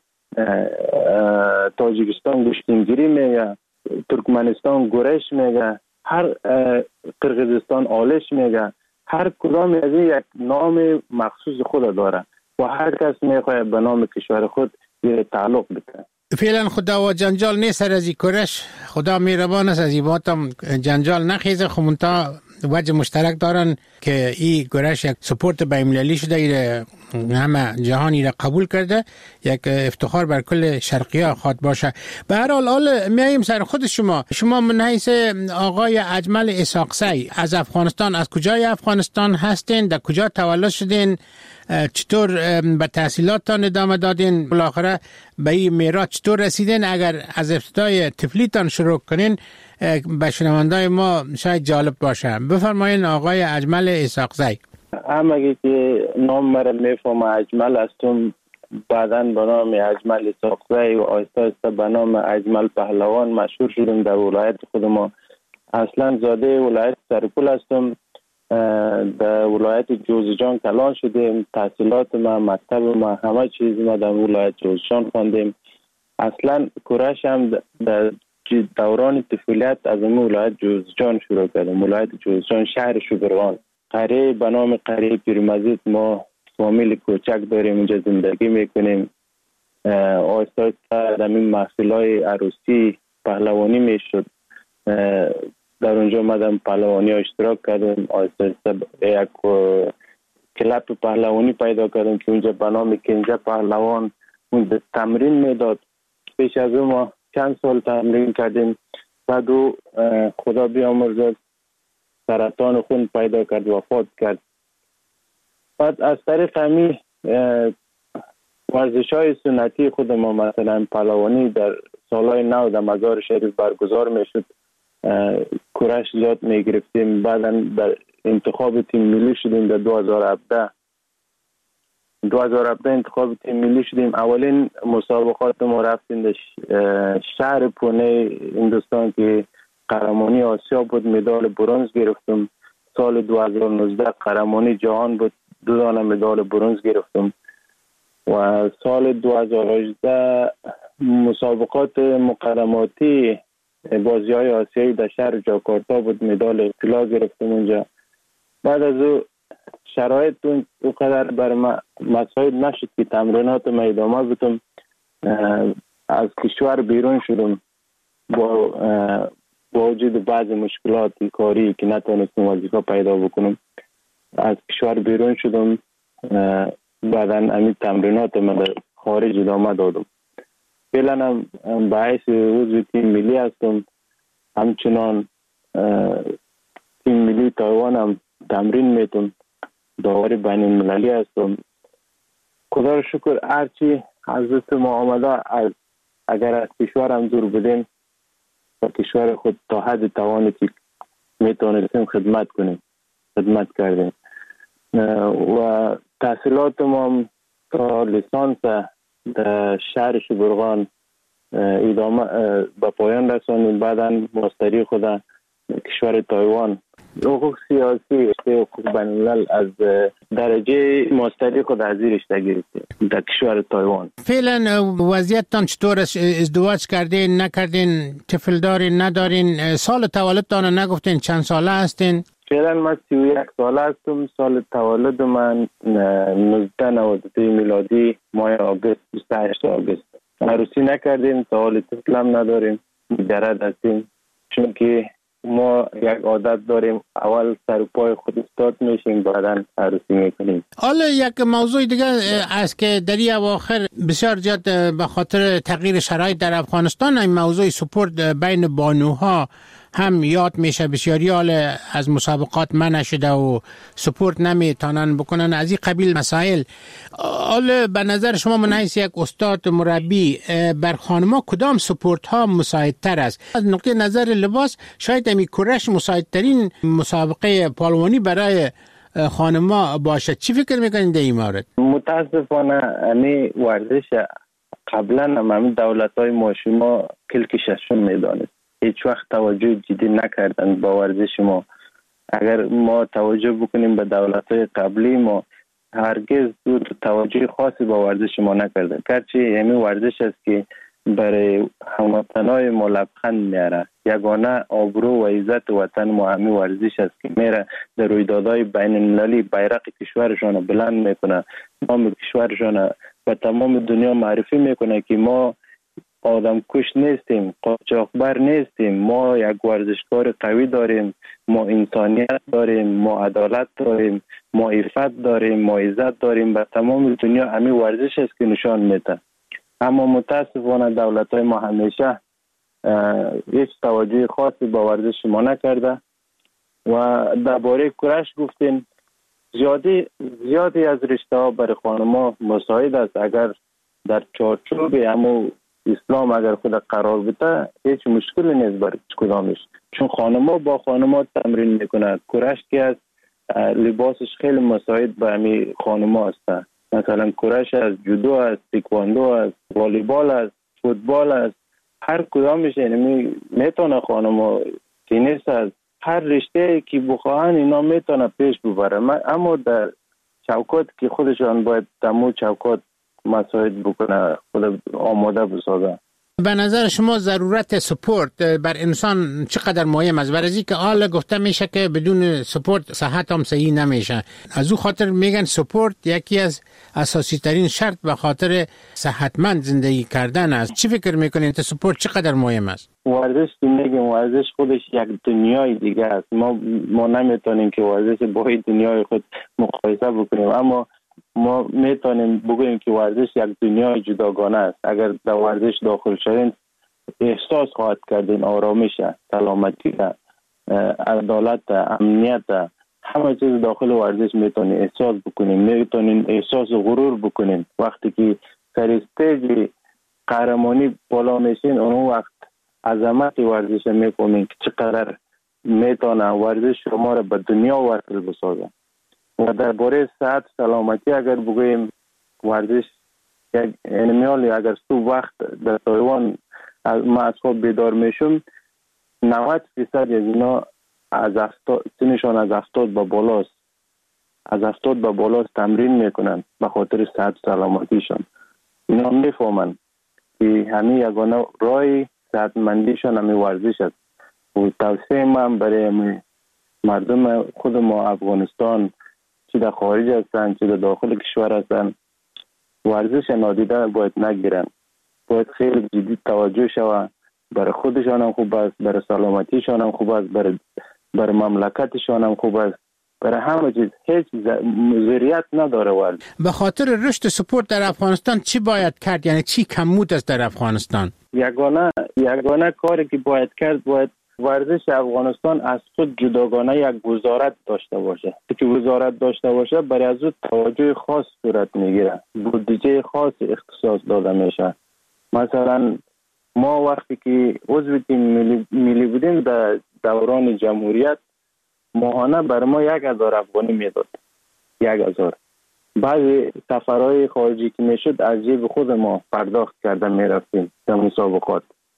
تاجیکستان گوشتینگیری میگه، ترکمنستان گورش میگه، هر قرقیزستان آلش میگه. هر کدام از این یک نام مخصوص خود داره و هر کس میخواد به نام کشور خود یه تعلق بده. فعلا خدا و جنجال نیست از این کورش، خدا مهربان است از این باتم جنجال نخیزه. خمونتا وجه مشترک دارن که این گرش یک سپورت بین‌المللی شده، ایره همه جهانی را قبول کرده، یک افتخار بر کل شرقی‌ها خواد باشه. به هر حال حال میایم سر خود شما. شما من حیث آقای اجمل اسحاقزی از افغانستان، از کجای افغانستان هستین؟ در کجا تولد شدین؟ چطور به تحصیلاتتان ادامه دادین؟ بالاخره به این میراث چطور رسیدین؟ اگر از ابتدای طفلیتان شروع کنین به شنوندای ما شاید جالب باشه. بفرمایین آقای اجمل اسحاقزی. همه که نام مرا میفهم اجمل هستم، بعداً به نام اجمل اسحاقزی و آهسته آهسته به نام اجمل پهلوان مشهور شدم در ولایت خود ما. اصلا زاده ولایت سرپل هستم، در ولایت جوزجان کلان شدیم. تحصیلات ما، مکتب ما، همه چیز ما در ولایت جوزجان خواندیم. اصلا کورش هم در دوران طفولیت از این ولایت جوزجان شروع کردیم. ولایت جوزجان شهر شبرغان، قریه به نام قریه پیرمزید. ما فامیل کوچک داریم اونجا زندگی میکنیم. آهسته آهسته در این محفل‌های عروسی پهلوانی میشد، در اونجا مدام پهلوانی ها اشتراک کردیم. آهسته آهسته یک کلاب پهلوانی پیدا کردیم که اونجا به نام کنجه پهلوان اون تمرین میداد. پیش از اون ما چند سال تمرین کردیم. بعد او خدا بیامرزد سرطان خون پیدا کرد، وفات کرد. بعد از طریق همی ورزش های سنتی خود ما، مثلا پهلوانی در سالهای نو در مزار شریف برگزار میشد، کورش زیاد میگرفتیم. بعدا در انتخاب تیم ملی شدیم. در دو هزار و هفده دو هزار و هفده انتخاب تیم ملی شدیم. اولین مسابقات ما رفتیم در شهر پونه هندوستان که قهرمانی آسیا بود، مدال برنز گرفتم. سال دو هزار و نوزده قهرمانی جهان بود، دو دانه مدال برنز گرفتم. و سال دو هزار و هجده مسابقات مقدماتی بازی های آسیایی در شهر جاکارتا بود، مدال طلا گرفتم اونجا. بعد از او شرایط اونقدر بر ما مساعد نشد که تمرینات ما ادامه بدم. از کشور بیرون شدم با با وجود بعض مشکلات کاری که نتونستم وظیفه پیدا بکنم. از کشور بیرون شدم. بعدا همین تمرینات ما در خارج ادامه دادم. فعلا هم به حیث عضو تیم ملی هستم. همچنان تیم ملی تایوان هم تمرین میتونم. داوری بین المللی هستم. خدا را شکر هرچی از دست ما آمده، اگر از کشور هم دور بدیم و کشور خود تا حد توانی که میتونستیم خدمت کنیم خدمت کردیم. و تحصیلات ما تا لیسانس در شهر شبرغان ادامه به پایان رسانیم. بعدا ماستری خود کشور تایوان حقوق سیاسی حقوق بین الملل از درجه ماستری خود از زیر رشته گرفتیم در کشور تایوان. فعلا وضعیتتان چطور است؟ ازدواج کردین نکردین؟ طفل دارین ندارین؟ سال تولدتان نگفتین چند ساله هستین؟ فعلا من سی و یک ساله هستم. سال تولد من نوزده نود و دو میلادی ماه آگوست بیست و هشت آگوست. عروسی نکردیم، سوال طفلم نداریم، مجرد هستیم. چون که ما یک عادت داریم اول سر پای خود استاد میشیم بعدن عروسی میکنیم. حالا یک موضوع دیگه است که در این اواخر بسیار زیاد به خاطر تغییر شرایط در افغانستان این موضوع سپورت بین بانوها هم یاد میشه. بسیاری حال از مسابقات منع شده و سپورت نمیتونن بکنن، از این قبیل مسائل. حالا به نظر شما من حیث یک استاد مربی بر خانما کدام سپورت ها مساعدتر است؟ از نقطه نظر لباس شاید همی کورش مساعدترین مسابقه پالوانی برای خانما باشه. چی فکر میکنین در این مورد؟ متاسفانه امی ورزش قبلا هم همین دولت های ماشیما کلکششون میدانست، هیچ وقت توجه جدی نکردن با ورزش ما. اگر ما توجه بکنیم به دولت‌های قبلی، ما هرگز توجه خاصی با ورزش ما نکردن. گرچه همین ورزش است که برای هموطنای ما لبخند میاره. یگانه آبرو و عزت وطن ما همین ورزش است که میره در رویدادهای بین المللی بیرق کشورشان بلند میکنه، نام کشورشان به تمام دنیا معرفی میکنه که ما آدم کش نیستیم، قاچاقبر نیستیم. ما یک ورزشکار قوی داریم، ما انسانیت داریم، ما عدالت داریم، ما عفت داریم، ما عزت داریم. به تمام دنیا همین ورزش است که نشان میده. اما متاسفانه دولت‌های ما همیشه هیچ توجه خاصی به ورزش ما نکرده و درباره کرش گفتین. زیادی زیادی از رشته ها برای خانم‌ها مساعد است. اگر در چارچوب همو اسلام اگر خود قرار بده هیچ مشکلی نیست برای کدامش، چون خانم‌ها با خانم‌ها تمرین میکنند. کرش که از لباسش خیلی مساعد به همین خانم‌ها است. مثلا کرش است، جودو است، تکواندو است، والیبال است، فوتبال است. هر کدامش یعنی میتونه خانم‌ها، تنیس است، هر رشته که بخواهن اینا میتونه پیش ببره. اما در چوکات که خودشان باید دمو چوکات مساعد بکنه، خود آماده بسازه. به نظر شما ضرورت سپورت بر انسان چقدر مهم است؟ برای اینکه حالا گفته میشه که بدون سپورت صحت هم صحیح نمیشه. از او خاطر میگن سپورت یکی از اساسی ترین شرط به خاطر صحتمند زندگی کردن است. چی فکر میکنین که سپورت چقدر مهم است؟ ورزش که میگیم ورزش خودش یک دنیای دیگه است. ما ما نمیتونیم که ورزش با دنیای خود مقایسه بکنیم، اما ما میتونیم بگوییم که ورزش یک دنیای جداگانه است. اگر در ورزش داخل شدین احساس خواهد کردین آرامش، سلامتی، عدالت، امنیت، همه چیز داخل ورزش میتونین احساس بکنین. میتونین احساس غرور بکنین وقتی که سر استیج قهرمانی بالا میشین. اون وقت عظمت ورزش میفهمین که چقدر میتونه ورزش شما را به دنیا وصل بسازه. و درباره صحت سلامتی اگر بگوییم ورزش یک انمیالی، اگر صبح وقت در تایوان ما از خواب بیدار میشم نود درصد از اینا از هفتاد سنشان از هفتاد به بالاست، از هفتاد به بالاست تمرین میکنن به خاطر صحت سلامتیشان. اینا میفهمن که همین یگانه راه صحتمندیشان همین ورزش است. و توصیه من برای مردم خود ما افغانستان، چه در خارج هستن چه در داخل کشور هستن، ورزش نادیده باید نگیرن. باید خیلی جدی توجه شود. برای خودشان هم خوب است، برای سلامتیشان هم خوب است، برای برای مملکتشان هم خوب است، برای همه چیز. هیچ ضرریت نداره ورزش. به خاطر رشد سپورت در افغانستان چی باید کرد؟ یعنی چی کمبود است در افغانستان؟ یگانه یگانه کاری که باید کرد، باید ورزش افغانستان از خود جداگانه یک وزارت داشته باشه. که وزارت داشته باشه برای از او توجه خاص صورت میگیره، بودجه خاص اختصاص داده میشه. مثلا ما وقتی که عضو تیم ملی, ملی بودیم در دوران جمهوریت ماهانه بر ما یک هزار افغانی میداد. یک هزار. بعضی سفرهای خارجی که میشد از جیب خود ما پرداخت کرده میرفتیم در مسابقات.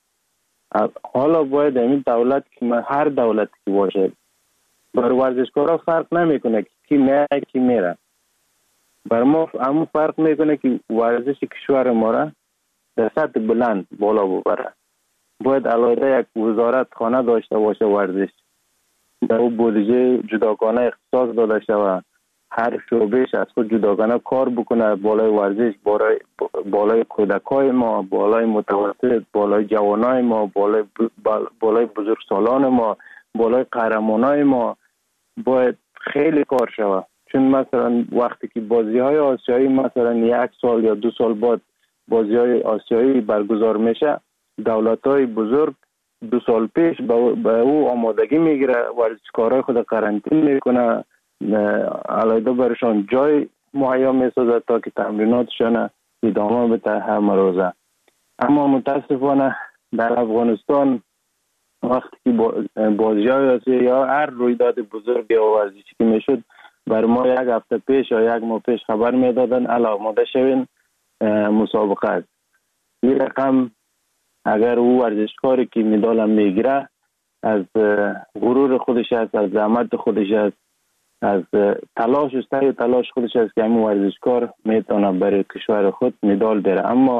حالا باید این دولت که هر دولت که باشه بر ورزشکارا فرق نمیکنه که کی میره کی میره. بر ما همون فرق میکنه که ورزش کشور ما را در سطح بلند بالا ببره. باید علاوه یک وزارت خانه داشته باشه ورزش، در اون بودجه جداگانه اختصاص داده شود، هر شعبهش از خود جداگانه کار بکنه بالای ورزش، بالای بالای کودکای ما، بالای متوسط، بالای جوانای ما، بالای بالای بزرگسالان ما، بالای قهرمانای ما باید خیلی کار شود. چون مثلا وقتی که بازی‌های آسیایی مثلا یک سال یا دو سال بعد بازی‌های آسیایی برگزار میشه، دولت‌های بزرگ دو سال پیش به او آمادگی میگیره، ورزشکارای خود قرنطینه میکنه، علاوه برشان جای مهیا میسازه تا که تمریناتشان ادامه بده همه روزه. اما متاسفانه در افغانستان وقتی که بازی‌های آسیایی یا هر رویداد بزرگ یا ورزشی که میشد بر ما یک هفته پیش یا یک ماه پیش خبر میدادن الا آماده شوین مسابقه است. این رقم اگر او ورزشکاری که مدال هم میگیره از غرور خودش است، از زحمت خودش است، از تلاش و سعی و تلاش خودش است که همین ورزشکار میتونه برای کشور خود مدال بره. اما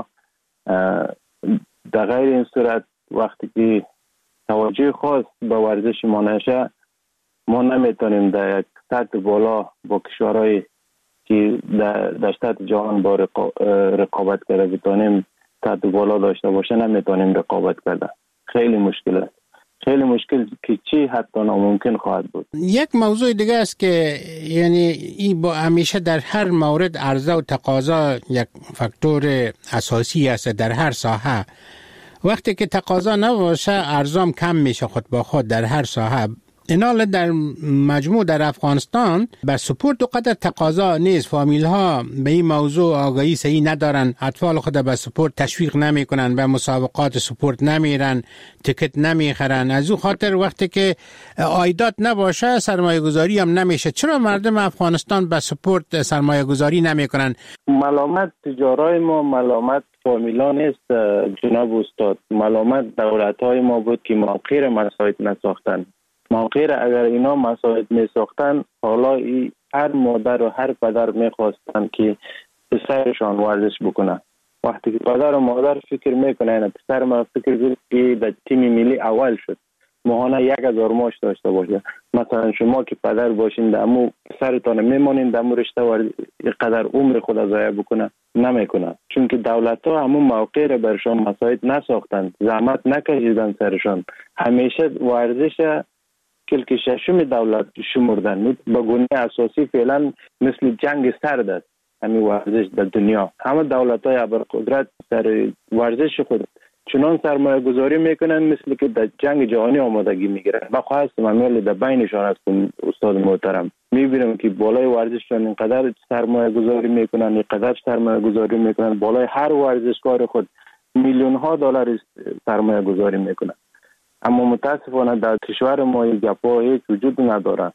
در غیر این صورت وقتی که توجه خاص به ورزش ما نشه، ما نمیتونیم در یک سطح بالا با کشورهای که در سطح جهان با رقابت کرده بتونیم قد بالا داشته باشه نمیتونیم رقابت کردن. خیلی مشکل است. خیلی مشکل که چی حتی ناممکن خواهد بود. یک موضوع دیگه است که یعنی این با همیشه در هر مورد عرضه و تقاضا یک فاکتور اساسی است در هر ساحه. وقتی که تقاضا نباشه ارزام کم میشه خود با خود در هر ساحه. اینال در مجموع در افغانستان به سپورت و قدر تقاضا نیست. فامیل ها به این موضوع آگاهی صحیح ندارن، اطفال خود به سپورت تشویق نمیکنن، به مسابقات سپورت نمیرن، تیکت نمیخرن. از او خاطر وقتی که عایدات نباشه سرمایه گذاری هم نمیشه. چرا مردم افغانستان به سپورت سرمایه گذاری نمیکنن؟ ملامت تجارای ما، ملامت فامیلا نیست جناب استاد. ملامت دولت های ما بود که موقع مساعد نساختن. موقع اگر اینا مساعد می ساختن حالا ای هر مادر و هر پدر می خواستن که پسرشان ورزش بکنن. وقتی که پدر و مادر فکر میکنن پسر ما فکر کنه که در تیم ملی اول شد ماهانه یک هزار ماش داشته باشه. مثلا شما که پدر باشین دمو پسرتان میمونین دمو رشته ورزش قدر عمر خود ضایع بکنه نمیکنه، چون که دولت ها همون موقع را برشان مساعد نساختن، زحمت نکشیدن سرشان. همیشه ورزش کلک ششم دولت شمردن به گونه اساسی فعلا مثل جنگ سرد است همین ورزش در دنیا. همه دولت های ابرقدرت سر ورزش خود چنان سرمایه گذاری میکنن مثل که در جنگ جهانی آمادگی میگیرن. و خواستم امیالی در بینشان هستم استاد محترم، میبینم که بالای ورزششان اینقدر سرمایه گذاری میکنن، اینقدر سرمایه گذاری میکنن، بالای هر ورزشکار خود میلیون ها دلار سرمایه گذاری میکنن. اما متاسفانه در کشور ما این گپا هیچ وجود ندارن.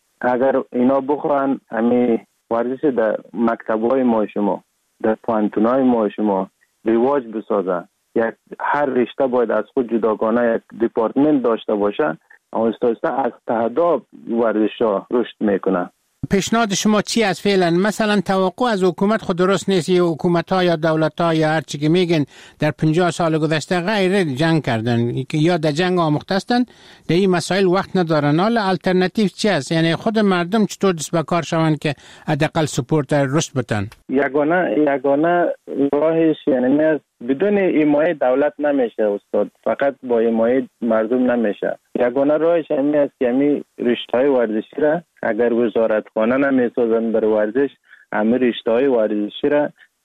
اگر اینا بخواهن همین ورزش در مکتب‌های ما شما، در پانتونای ما شما رواج بسازن، یک هر رشته باید از خود جداگانه یک دپارتمنت داشته باشه، آهسته آهسته از تهداب ورزش‌ها رشد میکنن. پیشنهاد شما چی است فعلا؟ مثلا توقع از حکومت خود درست نیست. یا حکومت ها یا دولت ها یا هر چی که میگن در پنجاه سال گذشته غیر جنگ کردن یا در جنگ آموخته هستند، در این مسائل وقت ندارن. حالا الटरनेटिव چی است؟ یعنی خود مردم چطور دست به کار شوند که حداقل سپورت رشد بتن؟ یگانه یگانه راهش یعنی بدون حمایت دولت نمیشه استاد، فقط با حمایت مردم نمیشه. یگانه راهش همین است که همین رشته‌های ورزشی را اگر وزارتخانه نمیسازن بر ورزش، همین رشته‌های ورزشی را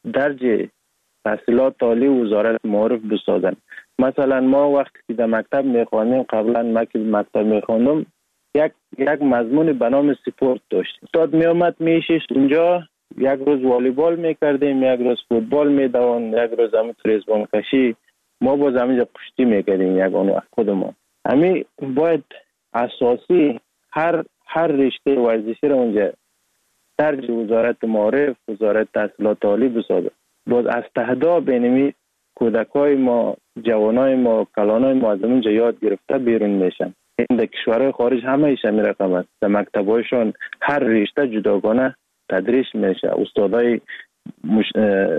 درج تحصیلات عالی وزارت معرف بسازن. مثلا ما وقتی که در مکتب میخوانیم، قبلا ما که مکتب میخوندم یک یک مضمون به نام سپورت داشت. استاد میومد میشیش اونجا، یک روز والیبال میکردیم، یک روز فوتبال میدوان، یک روز هم تریزبان کشی، ما باز همینجا کشتی میکردیم یک آن وقت خودمون. همین باید اساسی هر هر رشته ورزشی را اونجا درج وزارت معارف، وزارت تحصیلات عالی بسازه. باز از تهدا بینمی کودکای ما، جوانای ما، کلانای ما از اونجا یاد گرفته بیرون میشن. این در کشورهای خارج همه ایش همین رقم است. در مکتبایشان هر رشته جداگانه تدریس میشه. استادای مش...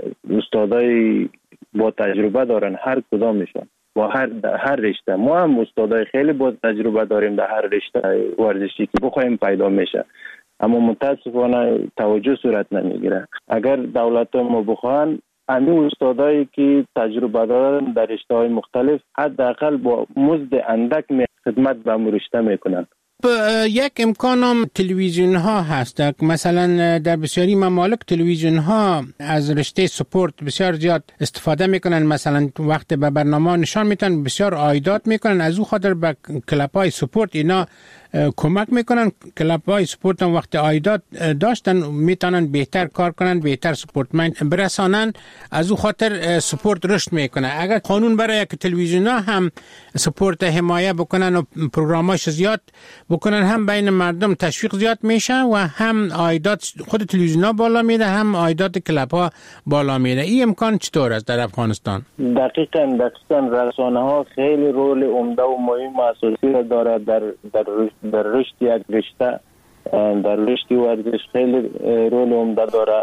استادای با تجربه دارن هر کدامشون با هر هر رشته. ما هم استادای خیلی با تجربه داریم در هر رشته ورزشی که بخوایم پیدا میشه، اما متاسفانه توجه صورت نمیگیره. اگر دولت ما بخوان همین استادایی که تجربه دارن در رشته‌های مختلف حداقل با مزد اندک خدمت به رشته میکنن. یک امکان هم تلویزیون ها هست. مثلا در بسیاری ممالک تلویزیون ها از رشته سپورت بسیار زیاد استفاده میکنن. مثلا وقت به برنامه نشان میتن بسیار عایدات میکنن. از او خاطر به کلاب های سپورت اینا کمک میکنن. کلاب های سپورت هم وقت عایدات داشتن میتونن بهتر کار کنن، بهتر سپورتمن برسانن. از او خاطر سپورت رشد میکنه. اگر قانون برای که تلویزیون ها هم سپورت حمایه بکنن و پروگراماش زیاد بکنن، هم بین مردم تشویق زیاد میشه و هم عایدات خود تلویزیون ها بالا میره، هم عایدات کلاب ها بالا میره. این امکان چطور است در افغانستان؟ دقیقاً دقیقاً رسانه ها خیلی رول عمده و مهم اساسی را داره در در در رشد یک رشته، در رشد ورزش خیلی رول عمده داره.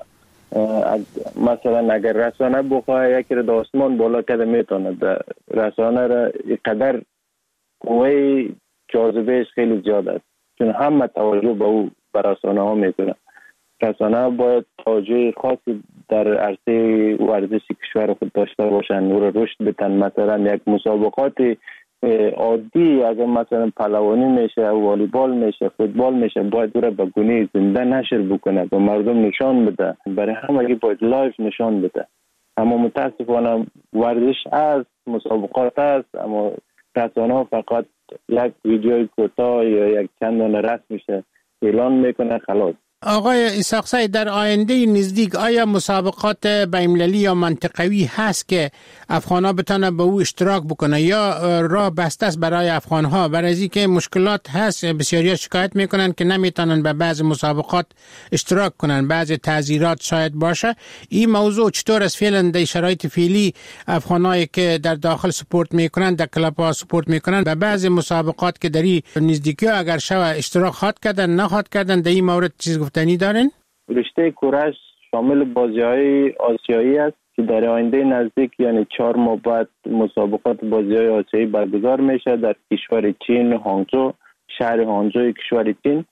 مثلا اگر رسانه بخواه یکی را در آسمان بالا کده میتونه، رسانه را اینقدر قوه جاذبهش خیلی زیاد است، چون همه توجه به او به رسانه ها میکنه. رسانه ها باید توجه خاصی در عرصه ورزش کشور خود داشته باشن و را رشد بدن. مثلا یک مسابقات عادی اگر مثلا پهلوانی میشه، والیبال میشه، فوتبال میشه، باید او را به گونه زنده نشر بکنه، به مردم نشان بده، برای همه باید لایف نشان بده. اما متاسفانه ورزش است، مسابقات است، اما رسانه ها فقط یک ویدیوی کوتاه یا یک چند دانه رسم میشه اعلان میکنه خلاص. آقای اسحاق سعید، در آینده نزدیک آیا مسابقات بین‌المللی یا منطقوی هست که افغان‌ها بتونن به او اشتراک بکنه یا راه بسته است برای افغان‌ها؟ برای از اینکه مشکلات هست، بسیاری شکایت میکنن که نمیتونن به بعض مسابقات اشتراک کنن، بعض تعذیرات شاید باشه. این موضوع چطور است فعلا در شرایط فعلی افغانایی که در داخل سپورت میکنن، در کلاب‌ها سپورت میکنن، به بعض مسابقات که در این نزدیکی اگر شوه اشتراک خواهد کردن نخواهد کردن، در این مورد چیز گفتنی دارین؟ رشته کورش شامل بازی‌های آسیایی است که در آینده نزدیک یعنی چهار ماه بعد مسابقات بازی‌های آسیایی برگزار میشه در کشور چین، هانگزو، شهر هانگزو کشور چین.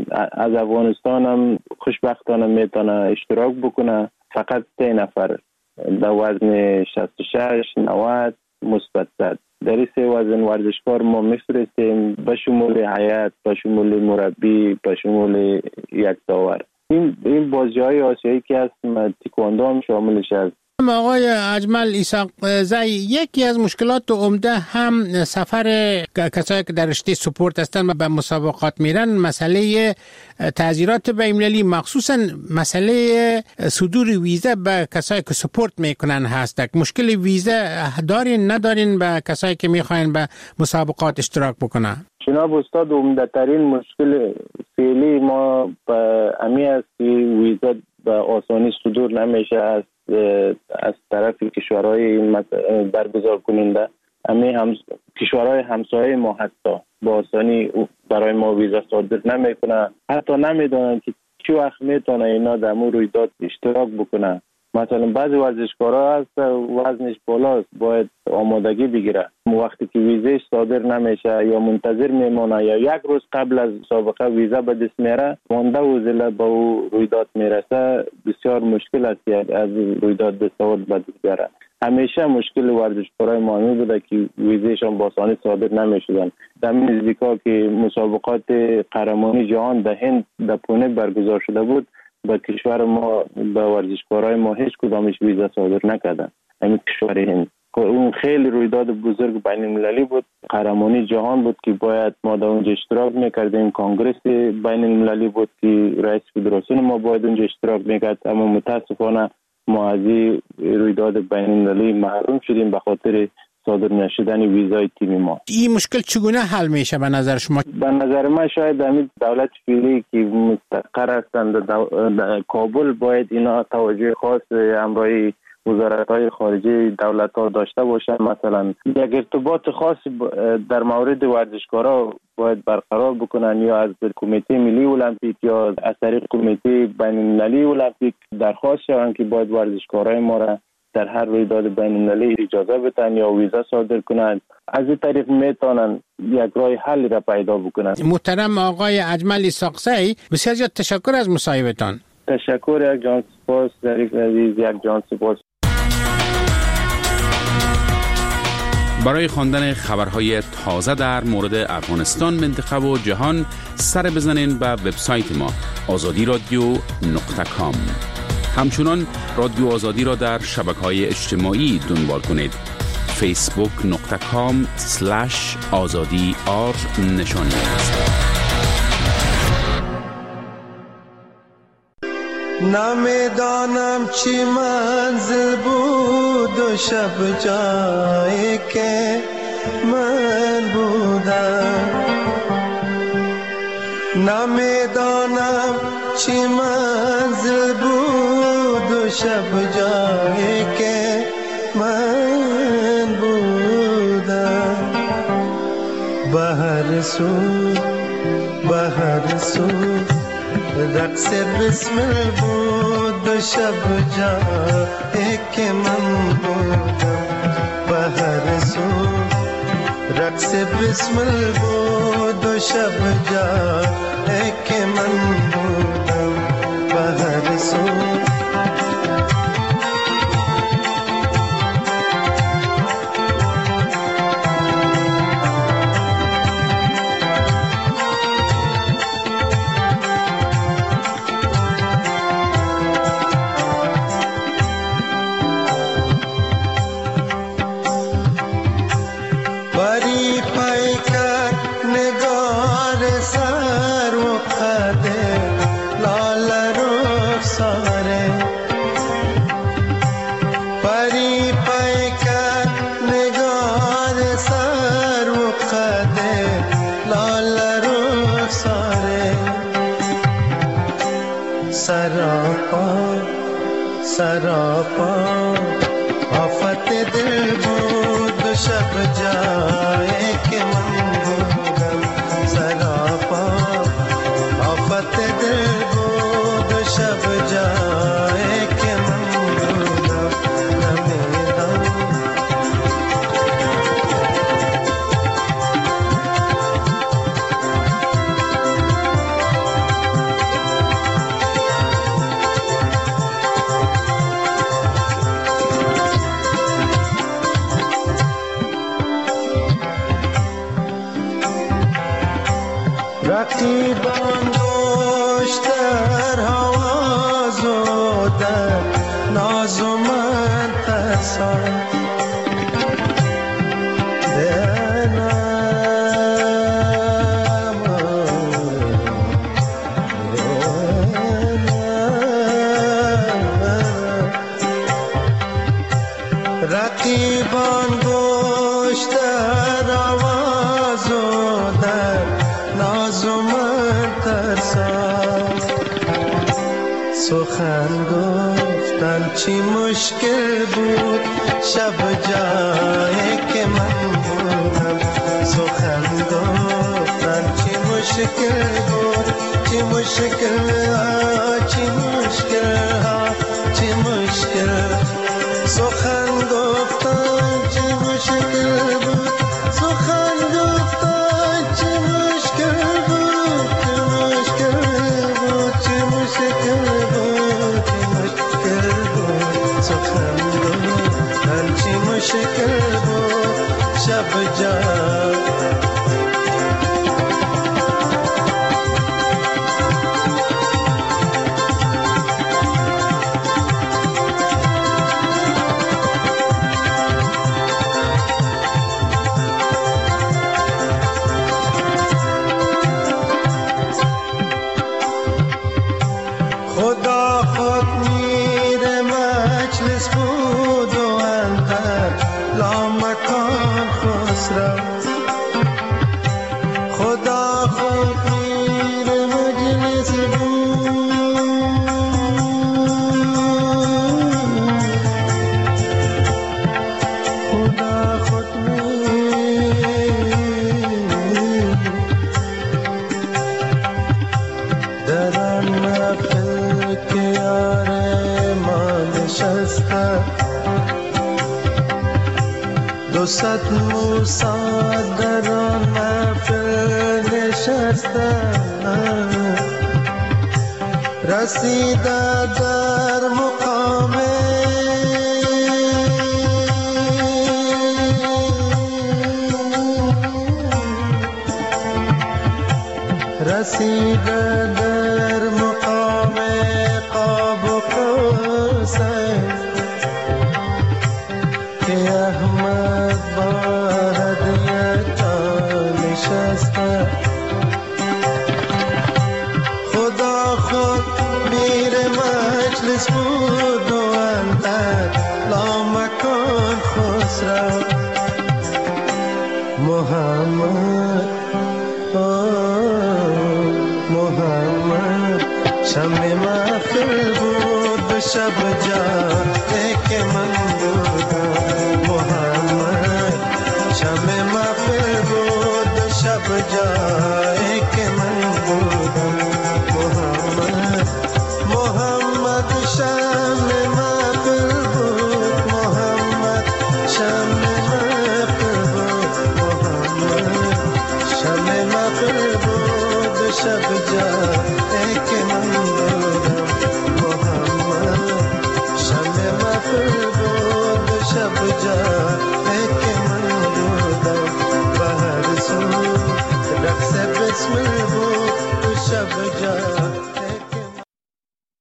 از افغانستان هم خوشبختانه میتونه اشتراک بکنه، فقط سه نفر در وزن شصت و شش، نود، مثبت صد. در این سه وزن ورزشکار ما میفرستیم به شمول هیئت، به شمول مربی، به شمول یک داور. این این بازی‌های آسیایی که هست تکواندو هم شاملش است. آقای اجمل اسحاق زی، یکی از مشکلات عمده هم سفر کسایی که در رشته سپورت هستن و به مسابقات میرن، مسئله تعذیرات بین‌المللی، مخصوصا مسئله صدور ویزا به کسایی که سپورت میکنن هست. مشکل ویزا دارین ندارین به کسایی که میخواین به مسابقات اشتراک بکنن؟ جناب استاد، عمده ترین مشکل فعلی ما به امی است که ویزا به آسانی صدور نمیشه از از طرف کشورهای برگزار کننده. امی هم کشورهای همسایه ما حتی با آسانی برای ما ویزا صادر نمیکنه، حتی نمیدونن که چی وقت میتونه اینا در مو رویداد اشتراک بکنه. مثلا بعضی ورزشکارا هست وزنش بالاست، باید آمادگی بگیره، وقتی که ویزاش صادر نمیشه یا منتظر میمونه یا یک روز قبل از مسابقه ویزا به دست میاره، مانده و زله به او رویداد میرسه، بسیار مشکل است از رویداد دستاورد به دست بیاره. همیشه مشکل ورزشکارای ما بوده که ویزاشون با آسانی صادر نمیشدن. در نزدیکا که مسابقات قهرمانی جهان در هند در پونه برگزار شده بود، با کشور ما با ورزشکارای ما هیچ کدامش ویزا صادر نکردن. همین کشور هند، اون خیلی رویداد بزرگ بین المللی بود، قهرمانی جهان بود که باید ما در اونجا اشتراک میکردیم. کنگرس بین المللی بود که رئیس فدراسیون ما باید اونجا اشتراک میکرد، اما متاسفانه ما از رویداد بین المللی محروم شدیم به خاطر صادر نشدن ویزای تیم ما. این مشکل چگونه حل میشه به نظر شما؟ به نظر من شاید همین دولت فعلی که مستقر هستند در کابل باید اینا توجه خاص همراهی وزارت‌های خارجه دولت‌ها داشته باشن. مثلا یک ارتباط خاص در مورد ورزشکارا باید برقرار بکنن، یا از کمیته ملی المپیک یا از طریق کمیته بین‌المللی المپیک درخواست شوند که باید ورزشکارای ما را در هر رویداد بین المللی اجازه بدن یا ویزا صادر کنند. از این طریق میتونن یک راه حل را پیدا بکنن. محترم آقای اجمل اسحاق زی، بسیار زیاد تشکر از مصاحبتان. تشکر، یک جان سپاس ظریف عزیز، یک جان سپاس. برای خواندن خبرهای تازه در مورد افغانستان، منطقه و جهان سر بزنین به وبسایت ما آزادی رادیو نقطه کام. همچنان رادیو آزادی را در شبکه‌های اجتماعی دنبال کنید. فیسبوک نقطه کام سلش آزادی آر نشانی است. نمیدانم چی منزل بود و شب جایی که من بودم، نمیدانم چی منزل بود و شب جایی که من بودم. به هر سو به هر سو رقص بسمل بود و شب جایی که من بودم. به هر سو رقص بسمل بود و شب جایی که من بودم. به هر سو سراپا سراپا آفت دل بود و شب جائے کہ من بودم سراپا آفت دل بود و شب جائے کہ من بودم نمیدم رقیبان گوش در حواز و در ناز و من ترسان رقیبان گوش در حواز و در ناز و من ترسان سخن گفتن چی مشکل بود شب جایی که من بودم سخن گفتن چی مشکل بود چی مشکل ها چی مشکل ها چی مشکل سخن گفتن چی مشکل بود سخن گفتن چی مشکل بود چی مشکل بود چی مشکل بود چی مشکل بود سخن گفتن چی مشکل بود شب جا خدا خود میر مجلس بود و اندر لامکان خسرو خدا خود میر مجلس بود خدا خود میر در محفل که یار ما نشسته دو صد موسی در آن محفل نشسته رسیده در مقام رسیده در مقام قاب و قوسین که احمد با هدیت نشسته خدا خود میر مجلس بود و اندر لامکان خسرو محمد محمد شمع محفل بود به شب جاده که من بودم محمد شمع محفل بود به شب جاده